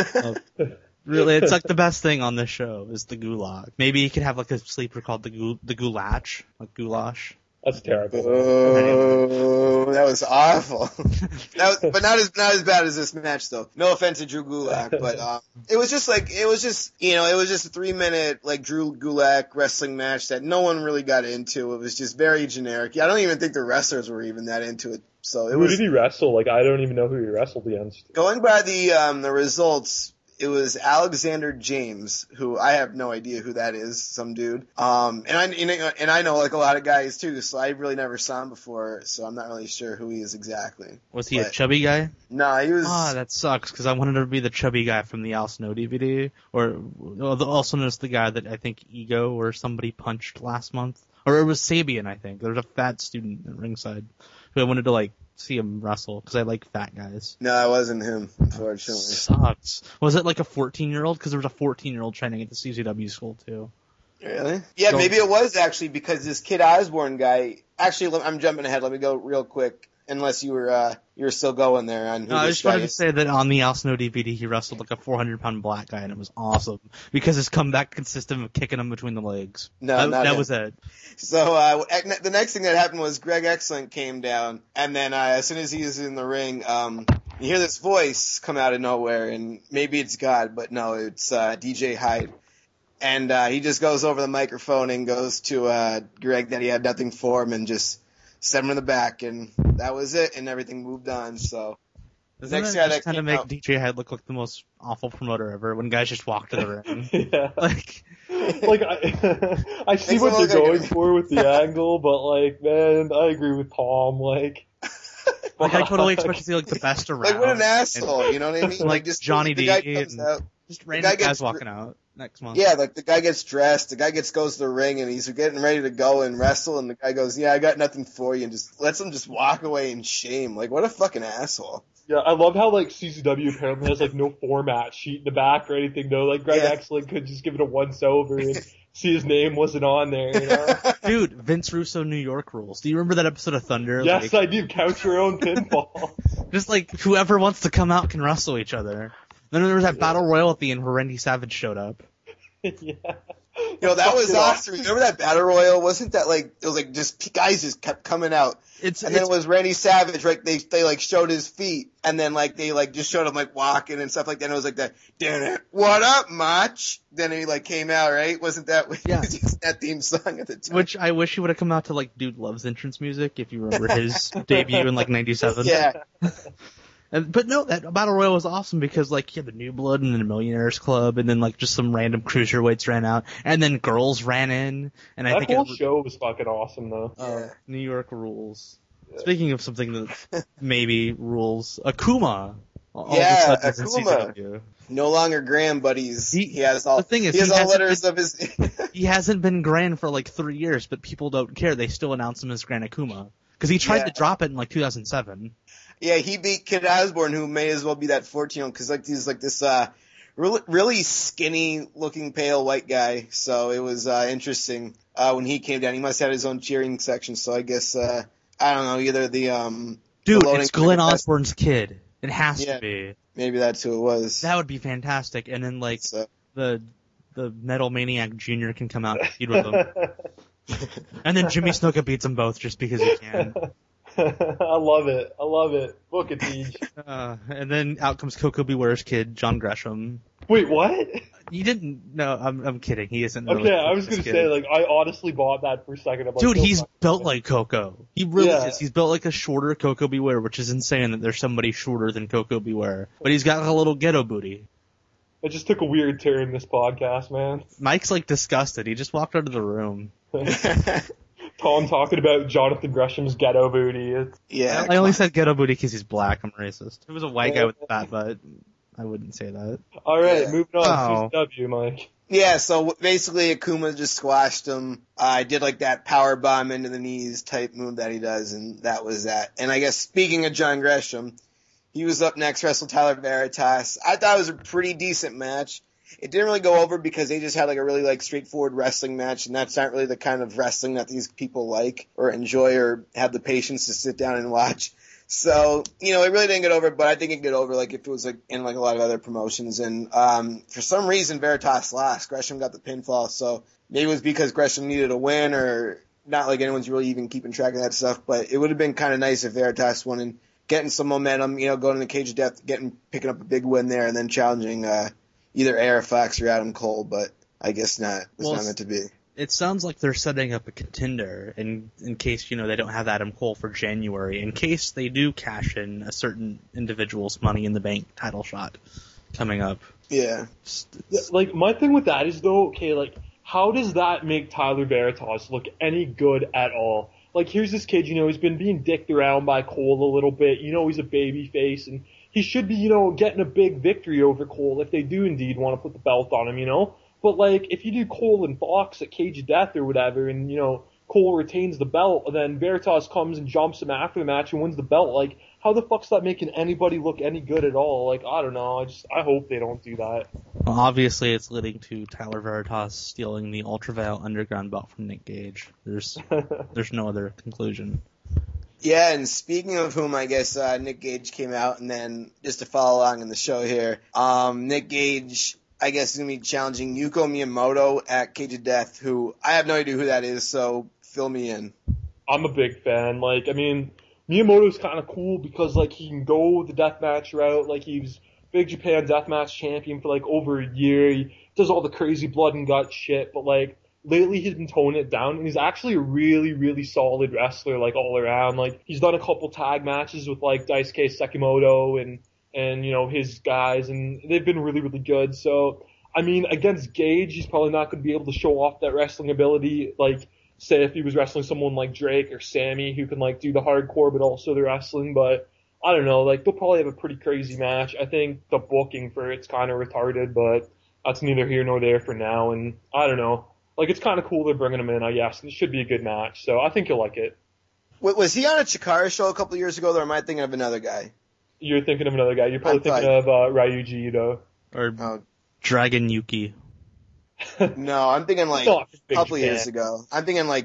Really, it's like the best thing on this show is the Gulak. Maybe he could have like a sleeper called the Goulash, like goulash. That's terrible. Oh, that was awful. But not as bad as this match though. No offense to Drew Gulak, but it was just a 3-minute like Drew Gulak wrestling match that no one really got into. It was just very generic. I don't even think the wrestlers were even that into it. So who did he wrestle? Like I don't even know who he wrestled against. Going by the results, it was Alexander James, who I have no idea who that is, some dude. And I know like a lot of guys too, so I really never saw him before, so I'm not really sure who he is exactly. Was he a chubby guy? No, he was. Ah, that sucks, because I wanted to be the chubby guy from the Al Snow DVD, or also known as the guy that I think Ego or somebody punched last month, or it was Sabian, I think. There was a fat student at ringside who I wanted to like see him wrestle, because I like fat guys. No, it wasn't him, unfortunately. Sucks. Was it like a 14-year-old? Because there was a 14-year-old training at the CZW school, too. Really? Yeah, maybe it was actually, because this Kid Osborne guy... Actually, I'm jumping ahead. Let me go real quick, unless you were still going there on who I this just guy wanted to is. say that on the Al Snow DVD, he wrestled like a 400-pound black guy, and it was awesome, because his comeback consisted of kicking him between the legs. That was it. So the next thing that happened was Greg Excellent came down, and then as soon as he was in the ring, you hear this voice come out of nowhere, and maybe it's God, but no, it's DJ Hyde. And he just goes over the microphone and goes to Greg that he had nothing for him, and just set him in the back, and that was it, and everything moved on. So Doesn't next guy that kind of make DJ Hyde look like the most awful promoter ever when guys just walk to the ring? Yeah. Like I see what they're going for with the angle, but like, man, I agree with Tom. Like I totally expect to see like the best around. Like what an asshole, you know what I mean? Like just Johnny D. Just random guys walking out next month. Yeah, like the guy gets dressed, the guy goes to the ring, and he's getting ready to go and wrestle, and the guy goes, "Yeah, I got nothing for you," and just lets him just walk away in shame. Like, what a fucking asshole. Yeah, I love how like CCW apparently has like no format sheet in the back or anything though. Like Greg Excellent could just give it a once over and see his name wasn't on there, you know? Dude, Vince Russo New York rules. Do you remember that episode of Thunder? Yes, I do. Count your own pinfall. Just like whoever wants to come out can wrestle each other. Then there was that battle royal at the end where Randy Savage showed up. Yeah. that was awesome. Remember that Battle Royal? Wasn't that like, it was like just guys just kept coming out. And then it was Randy Savage, right? They like showed his feet, and then like they like just showed him like walking and stuff like that. And it was like that, damn it, what up, Mach? Then he like came out, right? Wasn't that that theme song at the time? Which I wish he would have come out to like Dude Loves entrance music, if you remember his debut in like 97. Yeah. But no, that Battle Royal was awesome because like you had the New Blood and then the Millionaires Club, and then like just some random cruiserweights ran out, and then girls ran in, and I think that whole show was fucking awesome though. New York rules. Yeah. Speaking of something that maybe rules, Akuma. Akuma. No longer Grand, but he has all. The thing is, he has all letters of his. He hasn't been Grand for like 3 years, but people don't care. They still announce him as Grand Akuma because he tried to drop it in like 2007. Yeah, he beat Kid Osborne, who may as well be that 14-year-old, because like he's like this really skinny looking pale white guy. So it was interesting when he came down. He must have had his own cheering section. So I guess I don't know, either the dude, it's Glenn Osborne's kid. It has to be. Maybe that's who it was. That would be fantastic. And then like the Metal Maniac Jr. can come out and feud with him. And then Jimmy Snuka beats them both just because he can. I love it. Book it, Teej. And then out comes Coco Beware's kid, John Gresham. Wait, what? You didn't? No, I'm kidding. He isn't. Okay, really I was gonna say, like, I honestly bought that for a second. I'm like, dude, he's built like Coco. He really is. He's built like a shorter Coco Beware, which is insane that there's somebody shorter than Coco Beware. But he's got like a little ghetto booty. It just took a weird turn this podcast, man. Mike's like disgusted. He just walked out of the room. Tom talking about Jonathan Gresham's ghetto booty. I only said ghetto booty because he's black. I'm racist. If it was a white guy with a fat butt, I wouldn't say that. All right, moving on. CW, Mike. Yeah, so basically Akuma just squashed him. I did like that power bomb into the knees type move that he does, and that was that. And I guess speaking of John Gresham, he was up next, wrestled Tyler Veritas. I thought it was a pretty decent match. It didn't really go over because they just had like a really like straightforward wrestling match, and that's not really the kind of wrestling that these people like or enjoy or have the patience to sit down and watch. So, it really didn't get over, but I think it'd get over like if it was like in like a lot of other promotions. And for some reason Veritas lost. Gresham got the pinfall, so maybe it was because Gresham needed a win, or not like anyone's really even keeping track of that stuff, but it would have been kind of nice if Veritas won and getting some momentum, going in the Cage of Death, picking up a big win there, and then challenging either AR Fox or Adam Cole, but I guess not. It's not meant to be. It sounds like they're setting up a contender in case, they don't have Adam Cole for January, in case they do cash in a certain individual's Money in the Bank title shot coming up. Yeah. Like, my thing with that is, though, okay, like, how does that make Tyler Veritas look any good at all? Like, here's this kid, he's been being dicked around by Cole a little bit. He's a baby face, and he should be, getting a big victory over Cole if they do indeed want to put the belt on him, But, like, if you do Cole and Fox at Cage of Death or whatever, and, Cole retains the belt, and then Veritas comes and jumps him after the match and wins the belt, like, how the fuck's that making anybody look any good at all? Like, I don't know. I hope they don't do that. Well, obviously it's leading to Tyler Veritas stealing the Ultraviolet Underground belt from Nick Gage. There's no other conclusion. Yeah, and speaking of whom, I guess Nick Gage came out, and then just to follow along in the show here, Nick Gage, I guess, is going to be challenging Yuko Miyamoto at Cage of Death, who I have no idea who that is, so fill me in. I'm a big fan. Like, I mean, Miyamoto's kind of cool because, like, he can go the deathmatch route. Like, he was Big Japan Deathmatch champion for, like, over a year. He does all the crazy blood and guts shit, but, like, lately he's been toning it down, and he's actually a really, really solid wrestler, like, all around. Like, he's done a couple tag matches with, like, Daisuke Sekimoto and his guys, and they've been really, really good. So, I mean, against Gage, he's probably not going to be able to show off that wrestling ability, like, say if he was wrestling someone like Drake or Sammy who can, like, do the hardcore but also the wrestling, but I don't know, like, they'll probably have a pretty crazy match. I think the booking for it's kind of retarded, but that's neither here nor there for now, and I don't know. Like, it's kind of cool they're bringing him in, I guess. It should be a good match, so I think you'll like it. Was he on a Chikara show a couple years ago, or am I thinking of another guy? You're thinking of another guy. You're probably thinking of Ryuji Ito. Or Dragon Yuki. No, I'm thinking like a couple years ago. I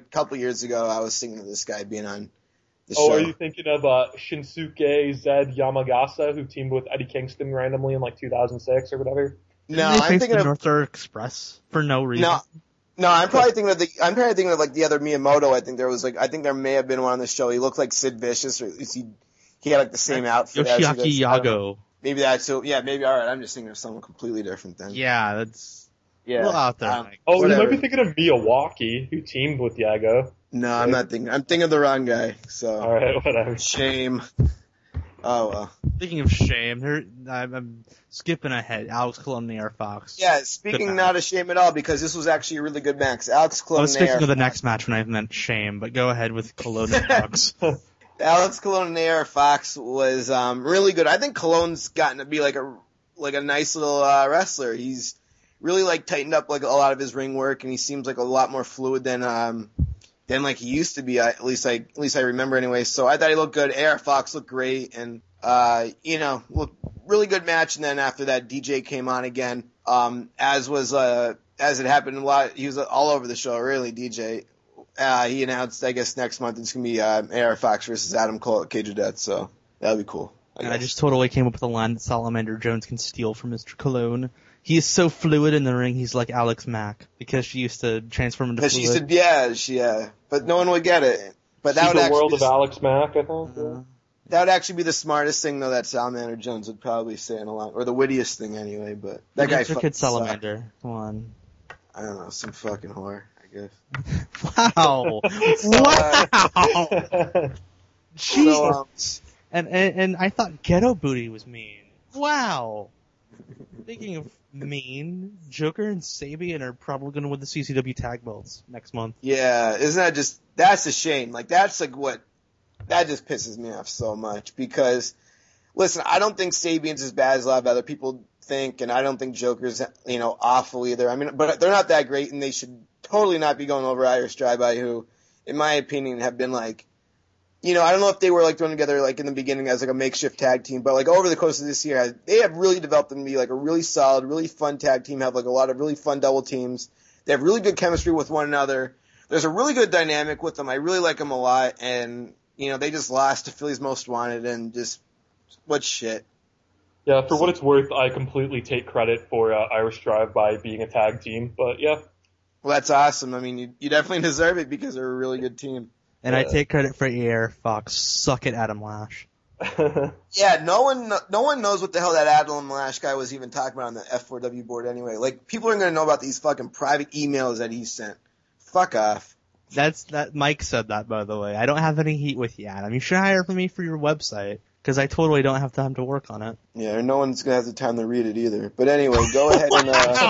was thinking of this guy being on the show. Oh, are you thinking of Shinsuke Zed Yamagasa, who teamed with Eddie Kingston randomly in like 2006 or whatever? No, I'm thinking of North Star Express for no reason. No, I'm probably thinking of like the other Miyamoto. I think there may have been one on the show. He looked like Sid Vicious, or he had like the same outfit. Yoshiaki Yago. Maybe that's so. Yeah, maybe. All right, I'm just thinking of someone completely different then. Yeah, that's a little out there. You whatever. might be thinking of Miyawaki, who teamed with Yago. No, I'm not thinking. I'm thinking of the wrong guy. So. All right, whatever. Shame. Oh well. Speaking of shame, I'm skipping ahead. Alex Colon and AR Fox. Yeah, speaking not a shame at all, because this was actually a really good match. Alex Colon. I was speaking of the next match when I meant shame, but go ahead with Colon and Fox. Alex Colon and AR Fox was really good. I think Colon's gotten to be like a nice little wrestler. He's really like tightened up like a lot of his ring work, and he seems like a lot more fluid than like he used to be. At least I remember anyway. So I thought he looked good. AR Fox looked great, and looked really good match. And then after that, DJ came on again. As it happened a lot, he was all over the show. Really, DJ. He announced, I guess next month it's gonna be AR Fox versus Adam Cole at Cage of Death. So that'll be cool. I just totally came up with a line that Salamander Jones can steal from Mr. Cologne. He is so fluid in the ring, he's like Alex Mack, because she used to transform into fluid. But no one would get it. But that would actually world of Alex Mack, I think. That would actually be the smartest thing, though, that Salamander Jones would probably say in a lot, or the wittiest thing anyway, but that guy fucking kid Salamander. Come on. I don't know, some fucking whore, I guess. Wow. Wow. Jesus. And I thought Ghetto Booty was mean. Wow. Speaking of mean, Joker and Sabian are probably going to win the CCW tag belts next month. Yeah, that's a shame. Like, that just pisses me off so much because, listen, I don't think Sabian's as bad as a lot of other people think, and I don't think Joker's, awful either. I mean, but they're not that great, and they should totally not be going over Irish Drive-By, who, in my opinion, have been like, I don't know if they were like thrown together like in the beginning as like a makeshift tag team, but like over the course of this year, they have really developed them to be like a really solid, really fun tag team, have like a lot of really fun double teams. They have really good chemistry with one another. There's a really good dynamic with them. I really like them a lot, and, they just lost to Philly's Most Wanted, and just, what shit. Yeah, for what it's worth, I completely take credit for Irish Drive-By being a tag team, but yeah. Well, that's awesome. I mean, you definitely deserve it because they're a really good team. And I take credit for AR Fox. Suck it, Adam Lash. Yeah, no one knows what the hell that Adam Lash guy was even talking about on the F4W board anyway. Like, people aren't going to know about these fucking private emails that he sent. Fuck off. Mike said that, by the way. I don't have any heat with you, Adam. You should hire me for your website, because I totally don't have time to work on it. Yeah, no one's going to have the time to read it either. But anyway, go ahead and...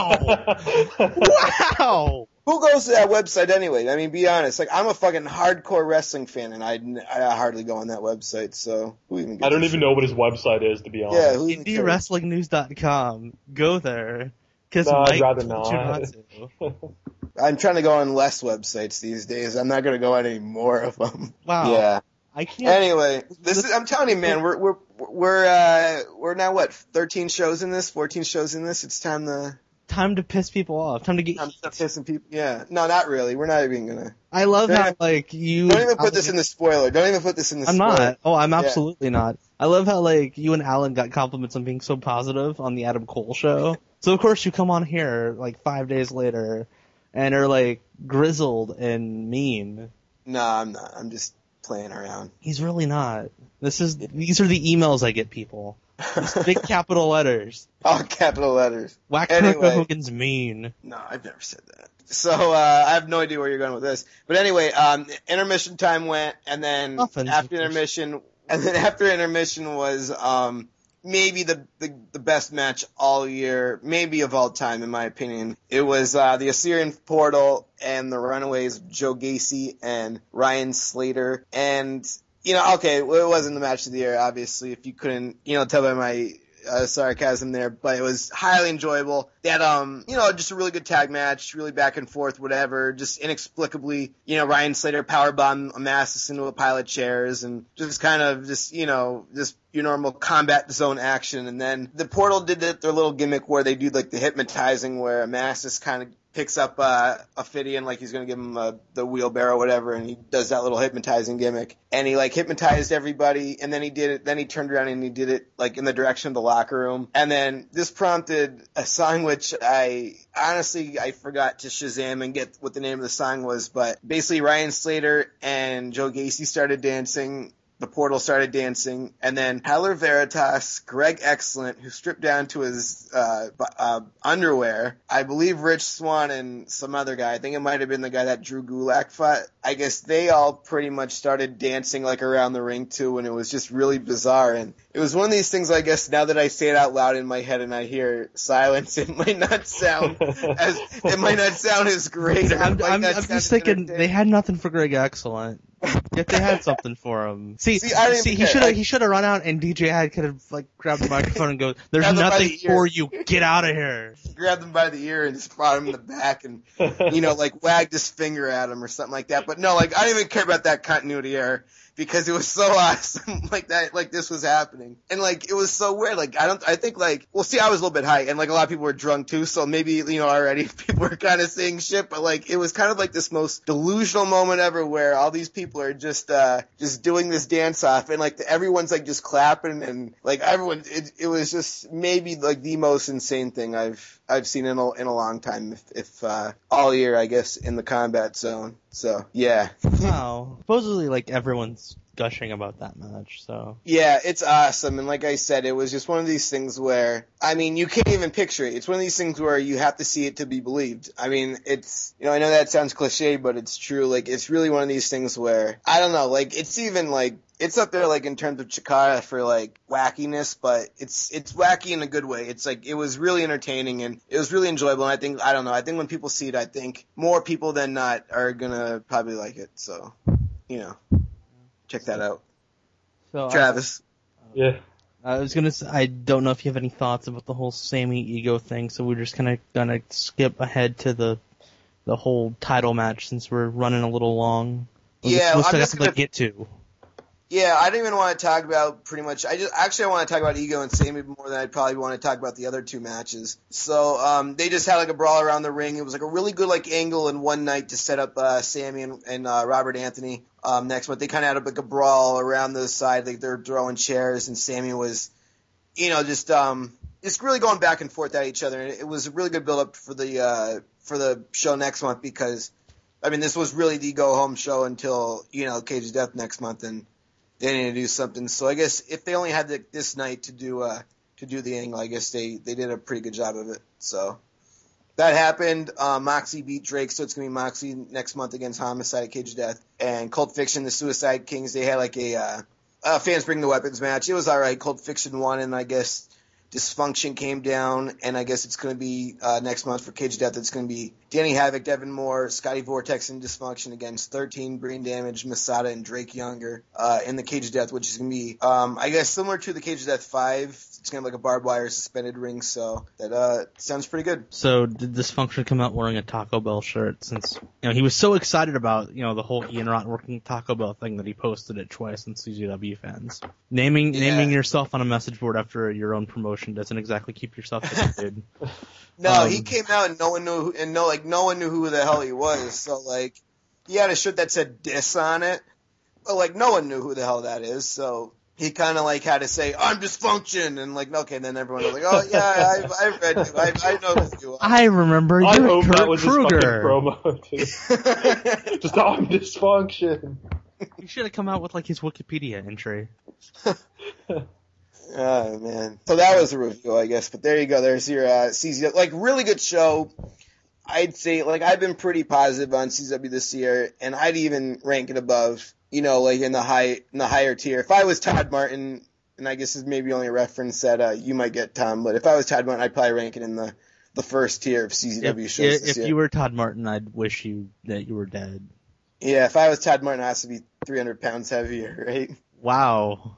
Wow! Who goes to that website anyway? I mean, be honest. Like, I'm a fucking hardcore wrestling fan, and I hardly go on that website, so who even gets I don't even know what his website is, to be honest. Yeah, IndieWrestlingNews.com. Go there. Because I'd rather not. I'm trying to go on less websites these days. I'm not going to go on any more of them. Wow. Yeah. I can't. Anyway, I'm telling you, man, we're now what, 13 shows in this, 14 shows in this. It's time to piss people off. Time to get pissing people. Yeah. No, not really. We're not even gonna. I love how you. Don't even put this in the spoiler. I'm not. Oh, I'm absolutely not. I love how you and Alan got compliments on being so positive on the Adam Cole show. So of course you come on here 5 days later and are grizzled and mean. No, I'm not. I'm just playing around. He's really not. These are the emails I get, people. Big capital letters. All capital letters. Wax Hogan's mean. No, I've never said that. So, I have no idea where you're going with this. But anyway, intermission time went, and then after intermission was, maybe the best match all year, maybe of all time, in my opinion. It was, the Assyrian Portal and the Runaways, Joe Gacy and Ryan Slater. And, okay, it wasn't the match of the year, obviously, if you couldn't, tell by my sarcasm there, but it was highly enjoyable. They had, just a really good tag match, really back and forth, whatever. Just inexplicably, Ryan Slater powerbombed Amasis into a pile of chairs and just kind of just your normal combat zone action. And then the Portal did their little gimmick where they do the hypnotizing, where Amasis kind picks up Ophidian like he's gonna give him the wheelbarrow or whatever, and he does that little hypnotizing gimmick, and he like hypnotized everybody, and then he did it. Then he turned around and he did it like in the direction of the locker room, and then this prompted a song which I forgot to Shazam and get what the name of the song was, but basically Ryan Slater and Joe Gacy started dancing. The Portal started dancing, and then Heller Veritas, Greg Excellent, who stripped down to his underwear, I believe Rich Swann and some other guy, I think it might have been the guy that Drew Gulak fought, I guess they all pretty much started dancing like around the ring too, and it was just really bizarre, and it was one of these things, I guess, now that I say it out loud in my head and I hear silence, it might not sound as great. I'm just thinking they had nothing for Greg Excellent. Yet they had something for him. See, he should have run out and DJ had could have like grabbed the microphone and go, "There's nothing for you. Get out of here." Grabbed him by the ear and just brought him in the back and like wagged his finger at him or something like that. But no, like I didn't even care about that continuity error because it was so awesome like that, like this was happening. And like it was so weird. Like I think I was a little bit high and like a lot of people were drunk too, so maybe already people were kind of saying shit, but like it was kind of like this most delusional moment ever where all these people are just doing this dance off and like everyone's like just clapping and like everyone it was just maybe like the most insane thing I've seen in a long time if all year I guess in the Combat Zone. So yeah. Wow. Supposedly like everyone's gushing about that match, so. Yeah, it's awesome, and like I said, it was just one of these things where, I mean, you can't even picture it. It's one of these things where you have to see it to be believed. I mean, it's, I know that sounds cliche, but it's true. Like, it's really one of these things where, I don't know, like, it's even like, it's up there, like, in terms of Chikara for, like, wackiness, but it's wacky in a good way. It's, like, it was really entertaining, and it was really enjoyable, and I think when people see it, I think more people than not are gonna probably like it, so, check that out. So, Travis. Yeah. I was gonna say, I don't know if you have any thoughts about the whole Sammy ego thing, so we're just gonna skip ahead to the whole title match since we're running a little long. Yeah, we'll still have to get to. Yeah, I didn't even want to talk about pretty much. I want to talk about Ego and Sammy more than I'd probably want to talk about the other two matches. So they just had like a brawl around the ring. It was like a really good like angle in one night to set up Sammy and Robert Anthony next month. They kind of had like a brawl around the side. Like they're throwing chairs, and Sammy was, just really going back and forth at each other. And it was a really good build up for the show next month because, I mean, this was really the go home show until Cage of Death next month and. They need to do something. So I guess if they only had this night to do the angle, I guess they did a pretty good job of it. So that happened. Moxie beat Drake, so it's gonna be Moxie next month against Homicide at Cage of Death. And Cult Fiction, the Suicide Kings, they had like a Fans Bring the Weapons match. It was alright. Cult Fiction won, and I guess Dysfunction came down, and I guess it's going to be next month for Cage of Death. It's going to be Danny Havoc, Devin Moore, Scotty Vortex, and Dysfunction against 13, Brain Damage, Masada, and Drake Younger in the Cage of Death, which is going to be, I guess, similar to the Cage of Death 5. It's going to have like a barbed wire suspended ring, so that sounds pretty good. So did Dysfunction come out wearing a Taco Bell shirt since he was so excited about the whole Ian Rotten working Taco Bell thing that he posted it twice on CZW Fans. Naming yourself on a message board after your own promotion doesn't exactly keep yourself excited. No, he came out and no one knew who the hell he was. So like he had a shirt that said Dis on it, but like no one knew who the hell that is. So he kind of like had to say I'm Dysfunction and like okay, then everyone was like, oh yeah, I've read you, I know who you are. I remember you. I hope Kurt that was Kruger. His fucking promo too. Just I'm Dysfunction. He should have come out with like his Wikipedia entry. Oh man. So that was a review, I guess. But there you go. There's your CZW. Like really good show. I'd say like I've been pretty positive on CZW this year, and I'd even rank it above. Like in the higher tier. If I was Todd Martin, and I guess this is maybe only a reference that you might get, Tom, but if I was Todd Martin, I'd probably rank it in the first tier of CZW shows this year. If you were Todd Martin, I'd wish that you were dead. Yeah, if I was Todd Martin, I has to be 300 pounds heavier, right? Wow.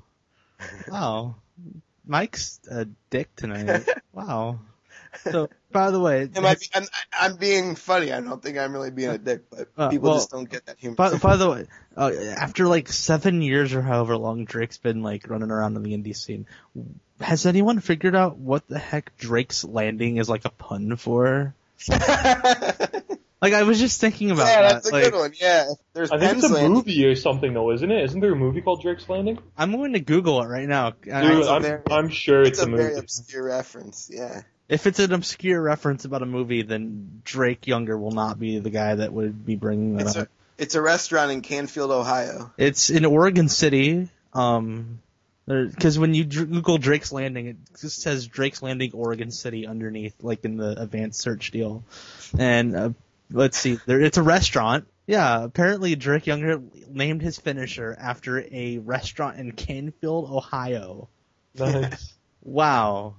Mike's a dick tonight. Wow. So, by the way, I'm being funny. I don't think I'm really being a dick, but people just don't get that humor. By the way, after like 7 years or however long Drake's been like running around in the indie scene, has anyone figured out what the heck Drake's Landing is like a pun for? Like, I was just thinking about Yeah, that. that's a like, good one. Yeah, there's I think Penn's it's a Landing. movie or something though, isn't it? Isn't there a movie called Drake's Landing? I'm going to Google it right now. Dude, a I'm sure it's a a movie. very obscure reference. Yeah. If it's an obscure reference about a movie, then Drake Younger will not be the guy that would be bringing that up. It's a restaurant in Canfield, Ohio. It's in Oregon City. Because when you Google Drake's Landing, it just says Drake's Landing, Oregon City underneath, like in the advanced search deal. And let's see, it's a restaurant. Yeah, apparently Drake Younger named his finisher after a restaurant in Canfield, Ohio. Nice. Wow.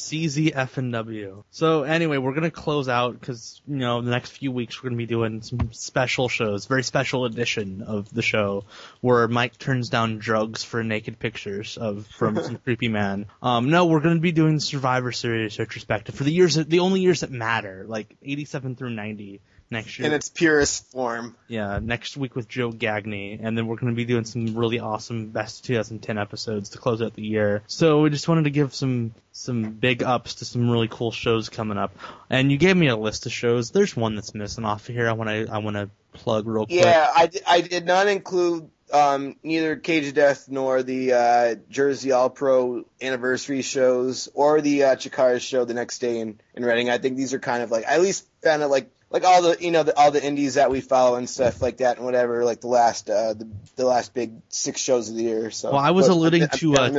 CZF&W. So anyway, we're gonna close out because, you know, the next few weeks we're gonna be doing some special shows, very special edition of the show where Mike turns down drugs for naked pictures from some creepy man. No, we're gonna be doing Survivor Series retrospective for the only years that matter, like 87 through 90. Next year. In its purest form. Yeah, next week with Joe Gagney, and then we're going to be doing some really awesome Best 2010 episodes to close out the year. So we just wanted to give some big ups to some really cool shows coming up. And you gave me a list of shows. There's one that's missing off of here. I want to plug real quick. Yeah, I did not include neither Cage of Death nor the Jersey All Pro anniversary shows or the Chikara show the next day in Reading. I think these are kind of like, I at least found it like all the, you know, all the indies that we follow and stuff like that and whatever, like the last big 6 shows of the year. So. Well, I was alluding to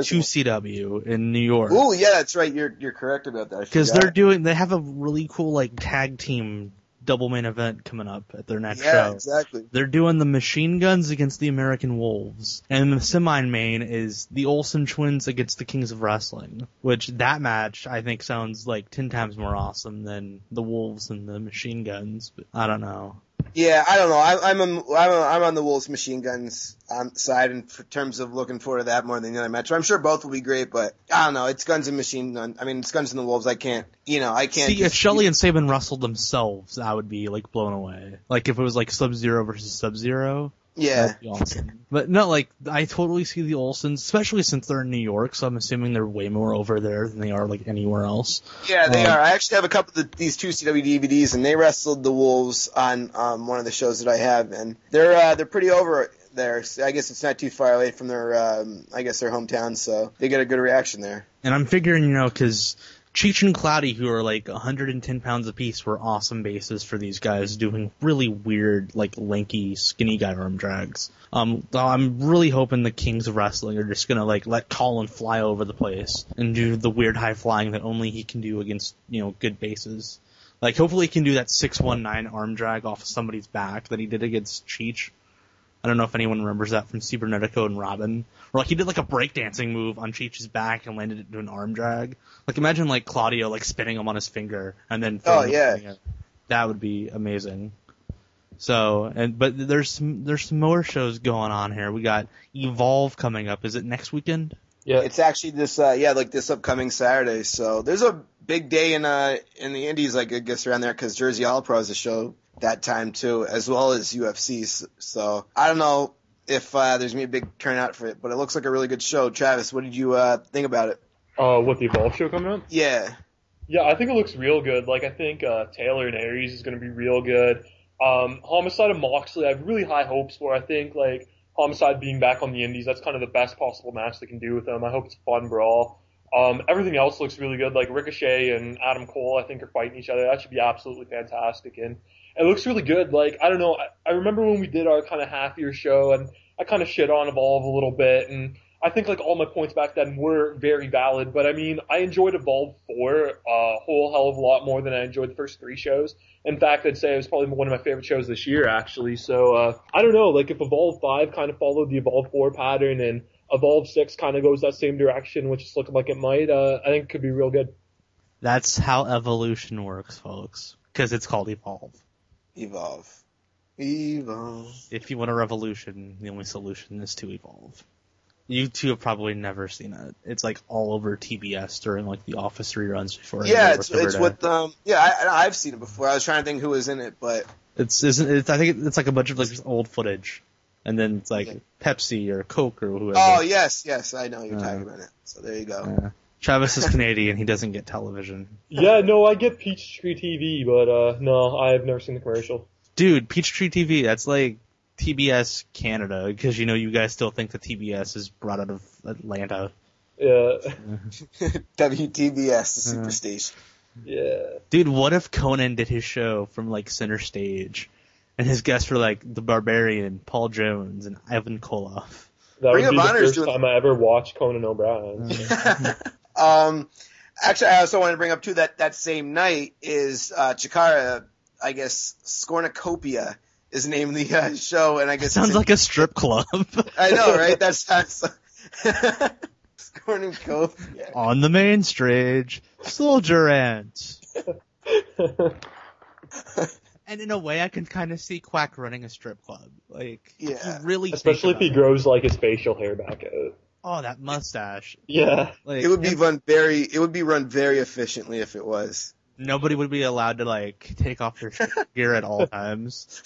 2CW in New York. Oh yeah, that's right. You're correct about that. Because they have a really cool like tag team double main event coming up at their next show. Yeah, exactly. They're doing the Machine Guns against the American Wolves. And the semi-main is the Olsen Twins against the Kings of Wrestling. Which, that match, I think, sounds like 10 times more awesome than the Wolves and the Machine Guns. But I don't know. Yeah, I don't know. I'm on the Wolves Machine Guns side in terms of looking forward to that more than the other match. I'm sure both will be great, but I don't know. It's Guns and Machine Guns. I mean, it's Guns and the Wolves. I can't. See, if Shelley and Sabin wrestled themselves, I would be like blown away. Like if it was like Sub-Zero versus Sub-Zero. Yeah. That'd be awesome. But no, like, I totally see the Olsens, especially since they're in New York, so I'm assuming they're way more over there than they are, like, anywhere else. Yeah, they are. I actually have a couple of these 2CW DVDs, and they wrestled the Wolves on one of the shows that I have, and they're pretty over there. So I guess it's not too far away from their hometown, so they get a good reaction there. And I'm figuring, you know, because Cheech and Cloudy, who are like 110 pounds apiece, were awesome bases for these guys doing really weird, like lanky, skinny guy arm drags. I'm really hoping the Kings of Wrestling are just gonna like let Colin fly over the place and do the weird high flying that only he can do against, you know, good bases. Like hopefully he can do that 619 arm drag off of somebody's back that he did against Cheech. I don't know if anyone remembers that from Cybernetico and Robin. Or like he did like a breakdancing move on Cheech's back and landed it into an arm drag. Like imagine like Claudio like spinning him on his finger and then throwing him. That would be amazing. So, but there's some more shows going on here. We got Evolve coming up. Is it next weekend? Yeah, it's actually this upcoming Saturday. So there's a big day in the Indies, like I guess around there, because Jersey All Pro has a show that time too, as well as UFC. So I don't know if there's gonna be a big turnout for it, but it looks like a really good show. Travis, what did you think about it? What, the Evolve show coming up? Yeah. Yeah, I think it looks real good. Like I think Taylor and Aries is gonna be real good. Homicide and Moxley, I have really high hopes for. I think like Homicide being back on the Indies, that's kind of the best possible match they can do with them. I hope it's a fun brawl. Everything else looks really good. Like Ricochet and Adam Cole, I think, are fighting each other. That should be absolutely fantastic. And it looks really good. Like, I don't know. I remember when we did our kind of half-year show, and I kind of shit on Evolve a little bit. And I think, like, all my points back then were very valid. But, I mean, I enjoyed Evolve 4 a whole hell of a lot more than I enjoyed the first 3 shows. In fact, I'd say it was probably one of my favorite shows this year, actually. So, I don't know. Like, if Evolve 5 kind of followed the Evolve 4 pattern and Evolve 6 kind of goes that same direction, which is looking like it might, I think it could be real good. That's how evolution works, folks. Because it's called Evolve. Evolve. If you want a revolution, the only solution is to evolve. You two have probably never seen it. It's like all over TBS during like the Office reruns before. Yeah, it's with I've seen it before. I was trying to think who was in it, but I think it's like a bunch of like old footage, and then it's like Pepsi or Coke or whoever. Oh yes, I know you're talking about it. So there you go. Travis is Canadian. He doesn't get television. Yeah, no, I get Peachtree TV, but no, I've never seen the commercial. Dude, Peachtree TV, that's like TBS Canada, because you guys still think that TBS is brought out of Atlanta. Yeah. WTBS, the superstation. Yeah. Dude, what if Conan did his show from like center stage, and his guests were like the Barbarian, Paul Jones, and Ivan Koloff? That would be the first time I ever watched Conan O'Brien. Actually, I also wanted to bring up too that same night is Chikara, I guess Scornucopia is named the show, and I guess sounds like a strip club. I know, right? That sounds Scornucopia. On the main stage, Soldier Ant. And in a way, I can kind of see Quack running a strip club. Like, yeah, really. Especially if he grows like his facial hair back out. Oh, that mustache. Yeah. Like, it would be run very efficiently if it was. Nobody would be allowed to like take off their gear at all times.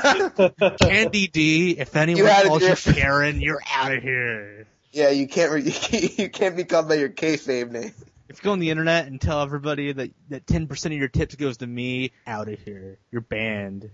Candy D, if anyone calls you Karen, you're out of here. Yeah, you can't be called by your kayfabe name. If you go on the internet and tell everybody that 10% of your tips goes to me, out of here. You're banned.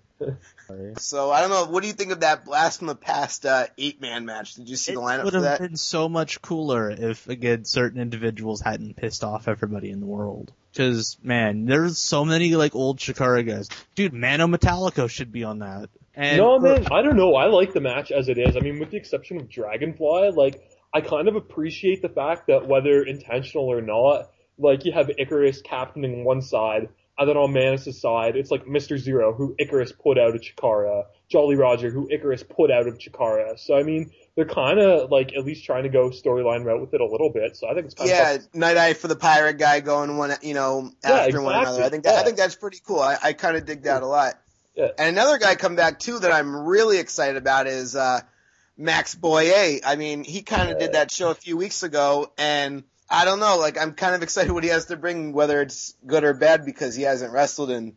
So, I don't know, what do you think of that Blast from the Past 8-man match? Did you see the lineup for that? It would have been so much cooler if, again, certain individuals hadn't pissed off everybody in the world. Because, man, there's so many, like, old Chikara guys. Dude, Mano Metallico should be on that. And man, I don't know. I like the match as it is. I mean, with the exception of Dragonfly, like, I kind of appreciate the fact that whether intentional or not, like, you have Icarus captaining one side, and then on Manus' side, it's like Mr. Zero, who Icarus put out of Chikara, Jolly Roger, who Icarus put out of Chikara. So, I mean, they're kind of, like, at least trying to go storyline route with it a little bit, so I think it's kind of fun. Night Eye for the pirate guy going one, after one another. I think that's pretty cool. I kind of dig that a lot. Yeah. And another guy come back, too, that I'm really excited about is, Max Boyer. I mean, he kind of did that show a few weeks ago, and I don't know, like, I'm kind of excited what he has to bring, whether it's good or bad, because he hasn't wrestled in,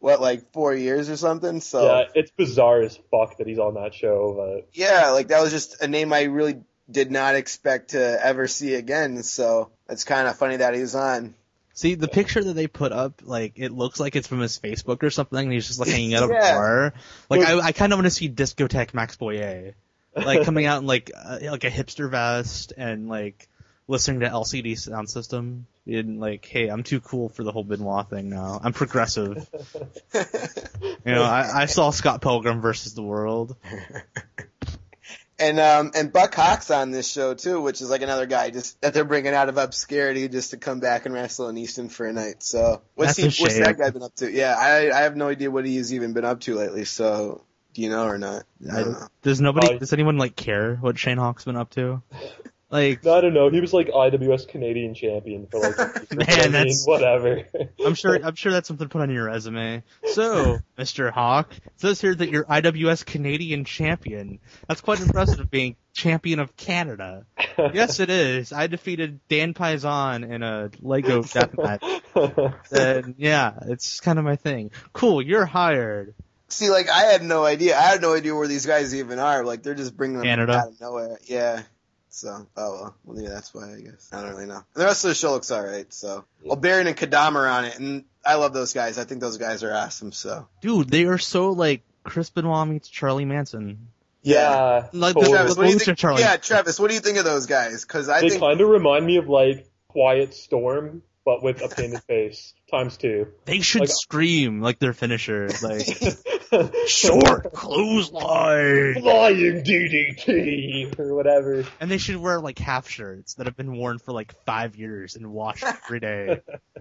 4 years or something, so. Yeah, it's bizarre as fuck that he's on that show, but. Yeah, like, that was just a name I really did not expect to ever see again, so it's kind of funny that he's on. See, the picture that they put up, like, it looks like it's from his Facebook or something, and he's just, like, hanging out at a bar. Like, I kind of want to see Discotheque Max Boyer. Like, coming out in, like a hipster vest and, like, listening to LCD Sound System. And, like, hey, I'm too cool for the whole Benoit thing now. I'm progressive. I saw Scott Pilgrim versus the World. And Buck Hawk's on this show, too, which is, like, another guy just that they're bringing out of obscurity just to come back and wrestle in Easton for a night. So, what's that guy been up to? Yeah, I have no idea what he's even been up to lately, so. Do you know or not? I don't know. Does anyone, like, care what Shane Hawk's been up to? Like, I don't know. He was like IWS Canadian champion for like. Man, whatever. I'm sure that's something to put on your resume. So, Mr. Hawk, it says here that you're IWS Canadian champion. That's quite impressive, being champion of Canada. Yes, it is. I defeated Dan Paisan in a Lego deathmatch. And yeah, it's kind of my thing. Cool, you're hired. See, like, I had no idea. I had no idea where these guys even are. Like, they're just bringing them Canada. out of nowhere. Yeah. So, well, yeah, that's why, I guess. I don't really know. The rest of the show looks alright, so. Well, Baron and Kadam are on it, and I love those guys. I think those guys are awesome, so. Dude, they are so, like, Chris Benoit meets Charlie Manson. Yeah. Like, totally. Travis, what do you think? Charlie. Yeah, Travis, what do you think of those guys? Cause I think. They kind of remind me of, like, Quiet Storm, but with a painted face. ×2. They should scream like their finisher. Like, short clothesline. Flying DDT or whatever. And they should wear like half shirts that have been worn for like 5 years and washed every day.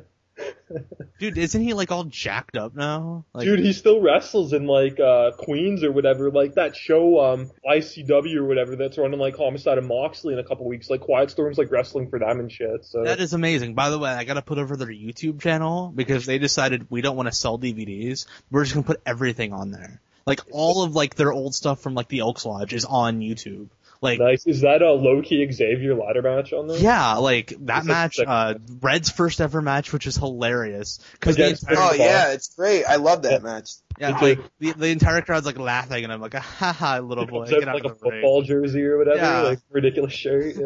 Dude, isn't he like all jacked up now? Like, dude, he still wrestles in like Queens or whatever, like that show ICW or whatever that's running like Homicide and Moxley in a couple weeks. Like Quiet Storm's like wrestling for them and shit. So that is amazing. By the way, I gotta put over their YouTube channel because they decided we don't want to sell DVDs. We're just gonna put everything on there. Like all of like their old stuff from like the Elks Lodge is on YouTube. Like, nice. Is that a low-key Xavier ladder match on there? Yeah, like that match, Red's first ever match, which is hilarious. Yeah, it's great. I love that match. Yeah, like the entire crowd's like laughing, and I'm like, haha, little boy, get out like a football jersey or whatever, like ridiculous shirt. Yeah.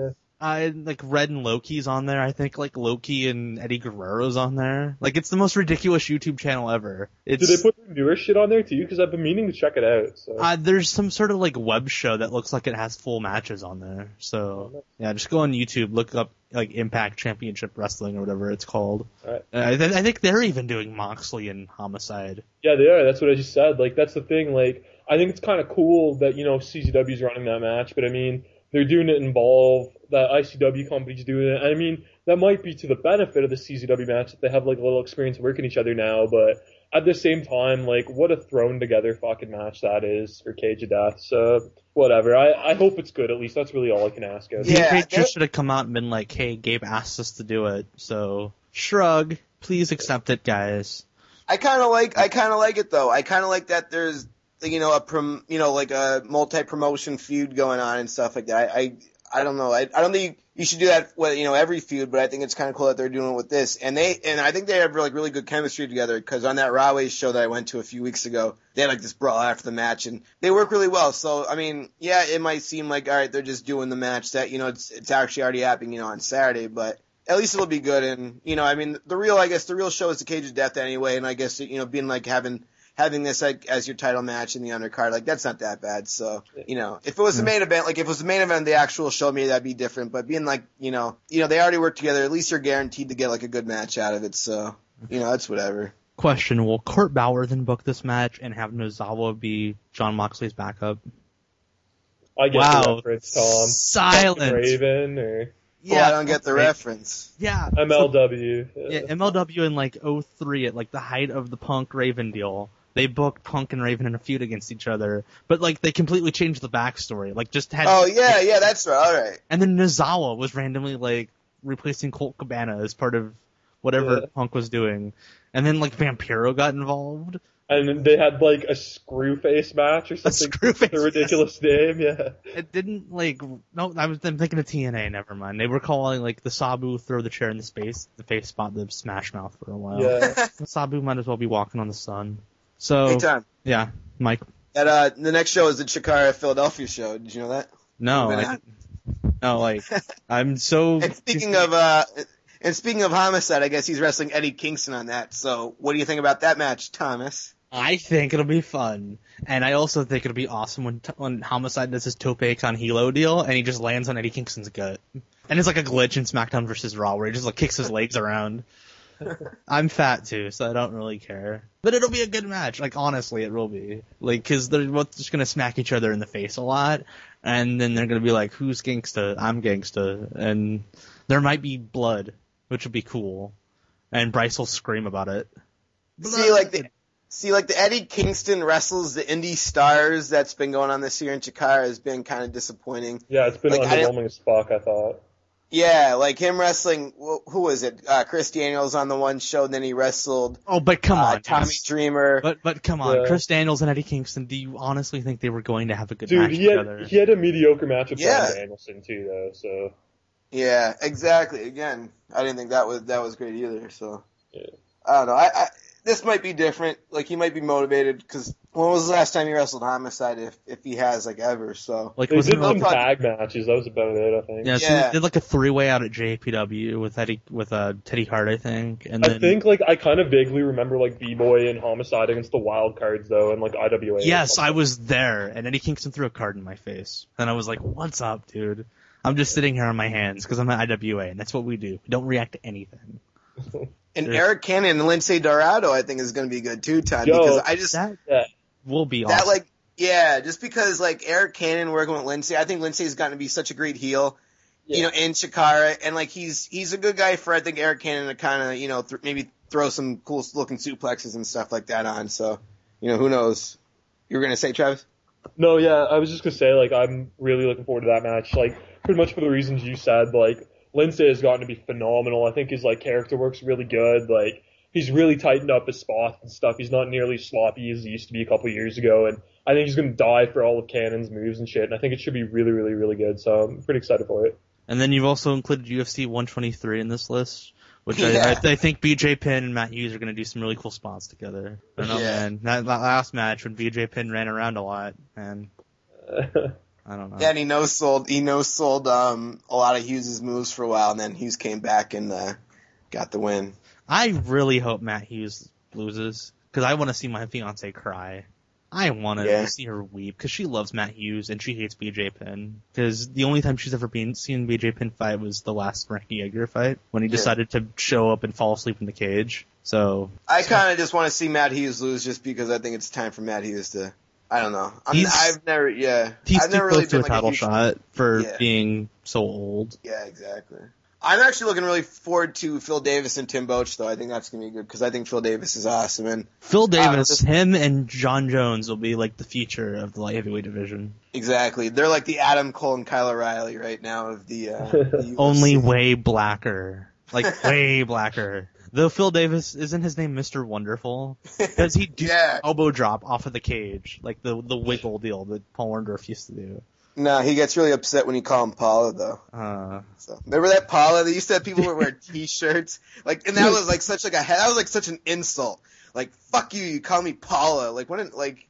Like Red and Loki's on there. I think like Loki and Eddie Guerrero's on there. Like it's the most ridiculous YouTube channel ever. Do they put their newer shit on there too? Because I've been meaning to check it out. So. There's some sort of like web show that looks like it has full matches on there. So yeah, just go on YouTube, look up like Impact Championship Wrestling or whatever it's called. Right. I think they're even doing Moxley and Homicide. Yeah, they are. That's what I just said. Like that's the thing. Like I think it's kind of cool that CZW's running that match, but I mean they're doing it involved. That ICW company's doing it. I mean, that might be to the benefit of the CZW match that they have like a little experience working each other now, but at the same time, like, what a thrown together fucking match that is for Cage of Death. So, whatever. I hope it's good, at least. That's really all I can ask of. Yeah, just should have come out and been like, hey, Gabe asked us to do it, so shrug. Please accept it, guys. I kind of like it though. I kind of like that there's, like a multi-promotion feud going on and stuff like that. I don't know. I don't think you should do that with, every feud, but I think it's kind of cool that they're doing it with this. And I think they have really good chemistry together because on that Rawways show that I went to a few weeks ago, they had like this brawl after the match and they work really well. So, I mean, yeah, it might seem like, all right, they're just doing the match that, it's actually already happening, on Saturday, but at least it'll be good. And, I mean, the real show is the Cage of Death anyway. And I guess, being like having this like as your title match in the undercard, like that's not that bad. So, if it was the main event, like if it was the main event of the actual show, maybe that'd be different. But being like, they already work together, at least you're guaranteed to get like a good match out of it. So, that's whatever. Question, will Court Bauer then book this match and have Nozawa be Jon Moxley's backup? I guess wow. Reference, Tom. Silent. Raven or... Yeah, I don't get the reference. Yeah. MLW. Yeah, MLW in like 03 at like the height of the Punk Raven deal. They booked Punk and Raven in a feud against each other, but like they completely changed the backstory. Like just had. Oh yeah, that's right. All right. And then Nozawa was randomly like replacing Colt Cabana as part of whatever Punk was doing, and then like Vampiro got involved. And they had like a Screwface match or something. A Screwface. A ridiculous name, yeah. It didn't like I'm thinking of TNA. Never mind. They were calling like the Sabu throw the chair in the face spot the Smash Mouth for a while. Yeah. Sabu might as well be walking on the sun. So, hey, Tom. Yeah, Mike. The next show is the Chikara Philadelphia show. Did you know that? No, I'm so. And speaking of Homicide, I guess he's wrestling Eddie Kingston on that. So, what do you think about that match, Thomas? I think it'll be fun, and I also think it'll be awesome when Homicide does his Tope con Hilo deal, and he just lands on Eddie Kingston's gut, and it's like a glitch in SmackDown vs. Raw where he just like kicks his legs around. I'm fat too, so I don't really care. But it'll be a good match. Like, honestly, it will be. Like, cause they're both just gonna smack each other in the face a lot, and then they're gonna be like, who's gangsta? I'm gangsta. And there might be blood, which would be cool. And Bryce will scream about it. See, like the Eddie Kingston wrestles the indie stars that's been going on this year in Chikara has been kind of disappointing. Yeah, it's been underwhelming as fuck, I thought. Yeah, like him wrestling, who was it? Chris Daniels on the one show, and then he wrestled. Oh, but come on, Tommy Dreamer. But come on, yeah. Chris Daniels and Eddie Kingston. Do you honestly think they were going to have a good match together? He had a mediocre match with Bryan Danielson too, though. So. Yeah, exactly. Again, I didn't think that was great either. So. Yeah. I don't know. This might be different. Like, he might be motivated because when was the last time he wrestled Homicide, if he has, like, ever? So, like, they did some tag matches. That was about it, I think. Yeah, so they did like a 3-way out at JPW with Teddy Hart, I think. And then, I think, like, I kind of vaguely remember, like, B-Boy and Homicide against the Wild Cards, though, and, like, IWA. Yes, I was there, and Eddie Kingston threw a card in my face. And I was like, what's up, dude? I'm just sitting here on my hands because I'm at IWA, and that's what we do. We don't react to anything. And Eric Cannon and Lince Dorado, I think, is going to be good too, Todd. Because I just that will be awesome. That, like, yeah, just because like Eric Cannon working with Lince, I think Lince's gotten to be such a great heel, in Chikara, and like he's a good guy for I think Eric Cannon to kind of maybe throw some cool looking suplexes and stuff like that on. So who knows? You were gonna say, Travis? No, yeah, I was just gonna say like I'm really looking forward to that match. Like pretty much for the reasons you said, like. Lince has gotten to be phenomenal. I think his like character work's really good. Like he's really tightened up his spots and stuff. He's not nearly sloppy as he used to be a couple years ago. And I think he's going to die for all of Cannon's moves and shit. And I think it should be really, really, really good. So I'm pretty excited for it. And then you've also included UFC 123 in this list, which I think BJ Penn and Matt Hughes are going to do some really cool spots together. I don't know, man. That last match when BJ Penn ran around a lot, man. I don't know. Yeah, and he no sold a lot of Hughes' moves for a while, and then Hughes came back and got the win. I really hope Matt Hughes loses, because I want to see my fiance cry. I want to see her weep, because she loves Matt Hughes and she hates BJ Penn. Because the only time she's ever seen BJ Penn fight was the last Frankie Edgar fight, when he decided to show up and fall asleep in the cage. So I kind of just want to see Matt Hughes lose, just because I think it's time for Matt Hughes to. I don't know. I've never really been like a title shot for Yeah. being so old. Yeah, exactly. I'm actually looking really forward to Phil Davis and Tim Boetsch, though. I think that's gonna be good because I think Phil Davis is awesome. And Phil Davis, him and John Jones will be like the future of the light heavyweight division. Exactly, they're like the Adam Cole and Kyle O'Reilly right now of the UFC. Only way blacker, like way blacker. Though Phil Davis, isn't his name Mr. Wonderful? Does he do elbow drop off of the cage, like the wiggle deal that Paul Orndorff used to do? No, he gets really upset when you call him Paula, though. So, remember that Paula? They used to have people who would wear T-shirts, like, and that was like such an insult. Like, fuck you, you call me Paula. Like, what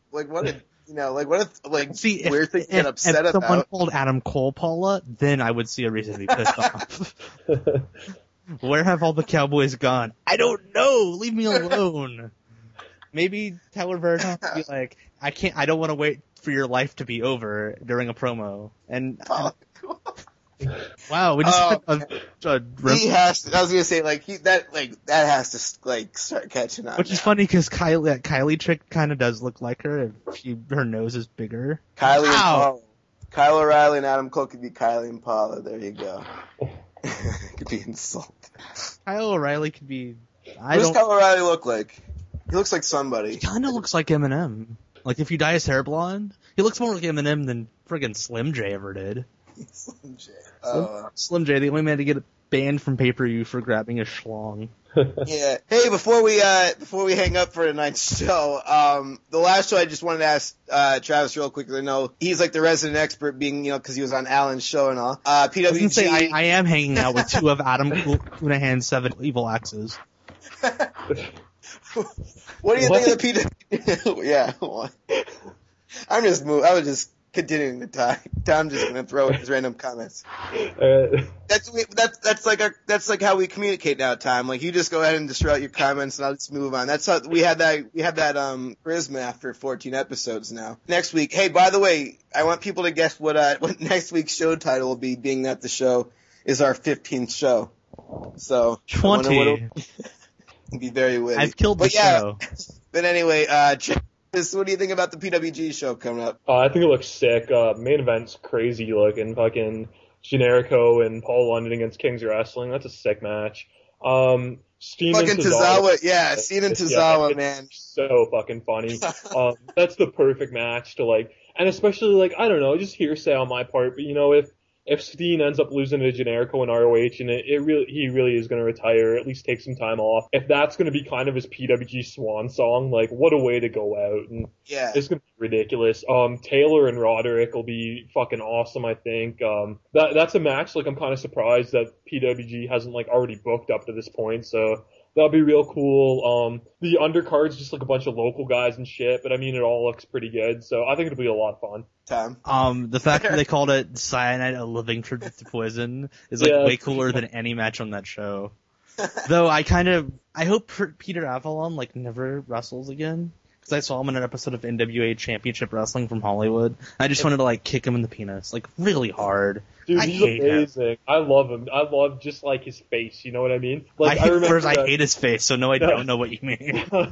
See, weird thing to get upset about. If someone about. called Adam Cole Paula, then I would see a reason to be pissed off. Where have all the cowboys gone? I don't know. Leave me alone. Maybe Tyler Verdon would be like, I don't want to wait for your life to be over during a promo. And wow, we just had he has to, I was gonna say that has to start catching on. Which is funny because Kylie chick kind of does look like her. Her nose is bigger. Kylie and Paula. Kyle O'Reilly and Adam Cole could be Kylie and Paula. There you go. Could be insulted. Kyle O'Reilly could be. What does Kyle O'Reilly look like? He looks like somebody. He kind of looks like Eminem. Like if you dye his hair blonde, he looks more like Eminem than friggin' Slim J ever did. Slim J. Slim J, the only man to get banned from pay-per-view for grabbing a schlong. Yeah. Hey, before we hang up for tonight's show, the last show I just wanted to ask Travis real quickly. I know he's like the resident expert, being because he was on Alan's show and all. PWG. I was gonna say I am hanging out with two of Adam Cunahan's 7 evil exes. What do you think of the PWG? Yeah. I was just continuing to talk. I'm just gonna throw in his random comments. That's like how we communicate now, Tom. Like you just go ahead and just throw out your comments and I'll just move on. That's how we had that charisma after 14 episodes now. Next week, hey, by the way, I want people to guess what next week's show title will be, being that the show is our 15th show. So 20. It'll be very witty. I've killed the show. But anyway, what do you think about the PWG show coming up? I think it looks sick. Main event's crazy looking. Fucking Generico and Paul London against Kings Wrestling. That's a sick match. Steen fucking and Tozawa. Yeah, Steen and Tozawa, man. So fucking funny. That's the perfect match to and especially I don't know, just hearsay on my part, but if Steen ends up losing to Generico in ROH and he really is going to retire, at least take some time off. If that's going to be kind of his PWG swan song, what a way to go out. And yeah, it's going to be ridiculous. Taylor and Roderick will be fucking awesome, I think. That's a match, I'm kind of surprised that PWG hasn't already booked up to this point, so that'll be real cool. The undercard's just a bunch of local guys and shit, but I mean, it all looks pretty good, so I think it'll be a lot of fun. Tom. The fact that they called it Cyanide a living tribute to Poison is way cooler than any match on that show. Though I hope Peter Avalon never wrestles again, because I saw him in an episode of NWA Championship Wrestling from Hollywood. I just wanted to kick him in the penis, really hard. Dude, I he's hate amazing. him. I love him. I love just his face. You know what I mean? I hate his face, so no, I don't know what you mean. I'm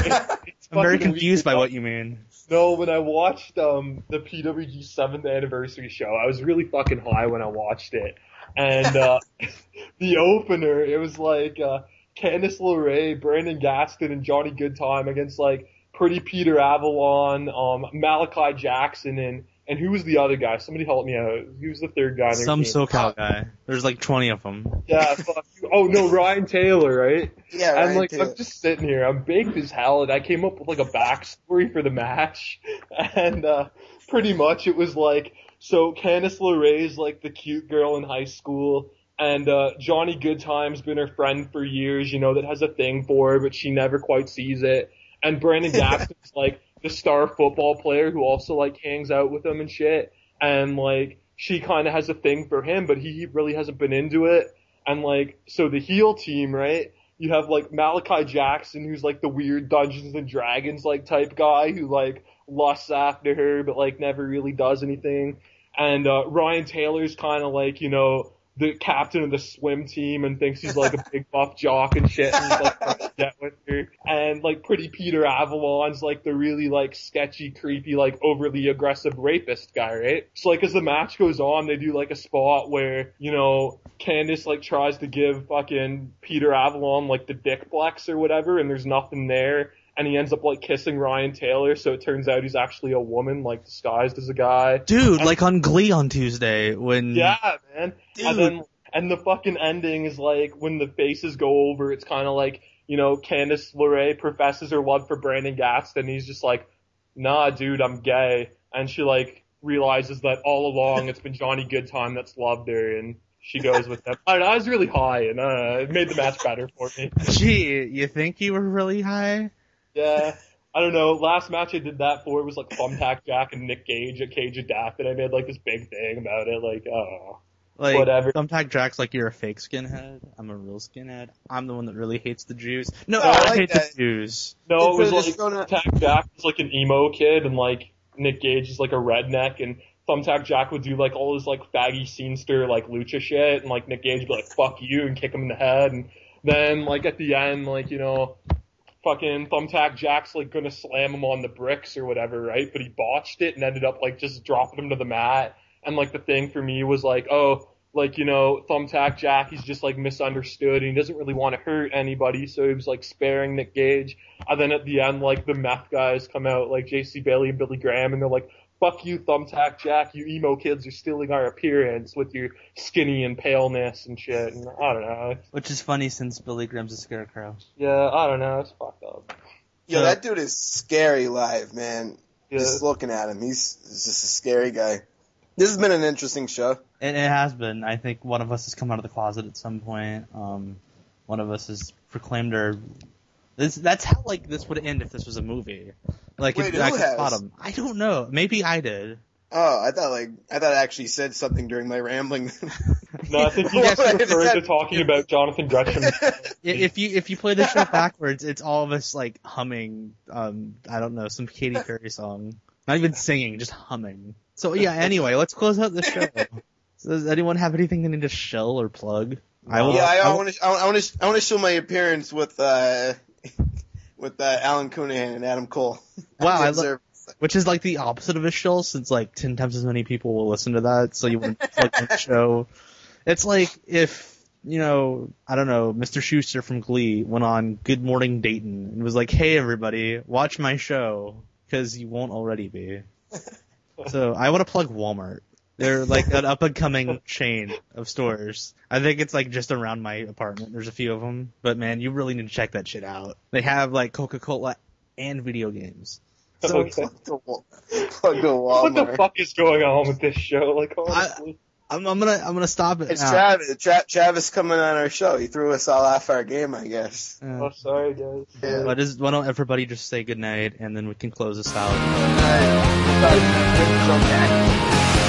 very confused by what you mean. No, when I watched the PWG 7th anniversary show, I was really fucking high when I watched it. And the opener, it was Candice LeRae, Brandon Gaston, and Johnny Goodtime against Pretty Peter Avalon, Malachi Jackson, and who was the other guy? Somebody help me out. Who was the third guy? Some SoCal guy. There's 20 of them. Yeah, fuck you. Oh no, Ryan Taylor, right? Yeah, Ryan and Taylor. I'm just sitting here, I'm baked as hell, and I came up with a backstory for the match, and pretty much it was so Candice LeRae's the cute girl in high school, and Johnny Goodtime's been her friend for years, that has a thing for her, but she never quite sees it, and Brandon Jackson's the star football player who also hangs out with him and shit. and like she kind of has a thing for him, but he really hasn't been into it. And like, so the heel team, right? You have like Malachi Jackson, who's like the weird Dungeons and Dragons like type guy who like lusts after her, but like never really does anything. And Ryan Taylor's kind of like, you know, the captain of the swim team and thinks he's like a big buff jock and shit, and he's like trying to get with her. And like Pretty Peter Avalon's like the really like sketchy, creepy, like overly aggressive rapist guy, right? So like as the match goes on, they do like a spot where, you know, Candice like tries to give fucking Peter Avalon like the dick flex or whatever, and there's nothing there. And he ends up like kissing Ryan Taylor, so it turns out he's actually a woman, like disguised as a guy. Dude, and, like on Glee on Tuesday when. Yeah, man. Dude. And the fucking ending is like when the faces go over, it's kind of like, you know, Candice LeRae professes her love for Brandon Gaston, and he's just like, nah, dude, I'm gay. And she like realizes that all along it's been Johnny Goodtime that's loved her, and she goes with them. I don't know, I was really high, and it made the match better for me. Gee, you think you were really high? Yeah, I don't know. Last match I did that for was like Thumbtack Jack and Nick Gage at Cage of Death, and I made like this big thing about it. Like, like whatever. Thumbtack Jack's like, you're a fake skinhead. I'm a real skinhead. I'm the one that really hates the Jews. No, I hate the Jews. No, it was like Thumbtack Jack was like an emo kid, and like Nick Gage is like a redneck, and Thumbtack Jack would do like all his like faggy scenester like lucha shit, and like Nick Gage would be like, fuck you, and kick him in the head, and then like at the end, like, you know, fucking Thumbtack Jack's like gonna slam him on the bricks or whatever, right? But he botched it and ended up like just dropping him to the mat. And like the thing for me was like, oh, like, you know, Thumbtack Jack, he's just like misunderstood and he doesn't really want to hurt anybody, so he was like sparing Nick Gage. And then at the end, like the meth guys come out, like JC Bailey and Billy Graham, and they're like, fuck you, Thumbtack Jack, you emo kids are stealing our appearance with your skinny and paleness and shit. And I don't know. Which is funny since Billy Graham's a scarecrow. Yeah, I don't know. It's fucked up. Yo, that dude is scary live, man. Yeah. Just looking at him, he's just a scary guy. This has been an interesting show. And it has been. I think one of us has come out of the closet at some point. One of us has proclaimed our... That's how, like, this would end if this was a movie. Like, wait, if Jack who has? Bottom. I don't know. Maybe I did. Oh, I thought I actually said something during my rambling. No, I think you guys were referring to talking about Jonathan Gresham. If you play the show backwards, it's all of us, like, humming, I don't know, some Katy Perry song. Not even singing, just humming. So, yeah, anyway, let's close out the show. So, does anyone have anything they need to shill or plug? I want to show my appearance with Alan Cunningham and Adam Cole. Wow, which is like the opposite of a shill, since like 10 times as many people will listen to that, so you wouldn't plug in the show. It's like if, you know, I don't know, Mr. Schuster from Glee went on Good Morning Dayton and was like, hey everybody, watch my show, because you won't already be. So I want to plug Walmart. They're like an up-and-coming chain of stores. I think it's like just around my apartment. There's a few of them. But man, you really need to check that shit out. They have like Coca-Cola and video games. So Okay. plug the Walmart. What the fuck is going on with this show? Like, honestly. I'm gonna stop it It's now. Travis coming on our show. He threw us all off our game, I guess. Oh, sorry, guys. Yeah. Why don't everybody just say goodnight and then we can close this out. All right.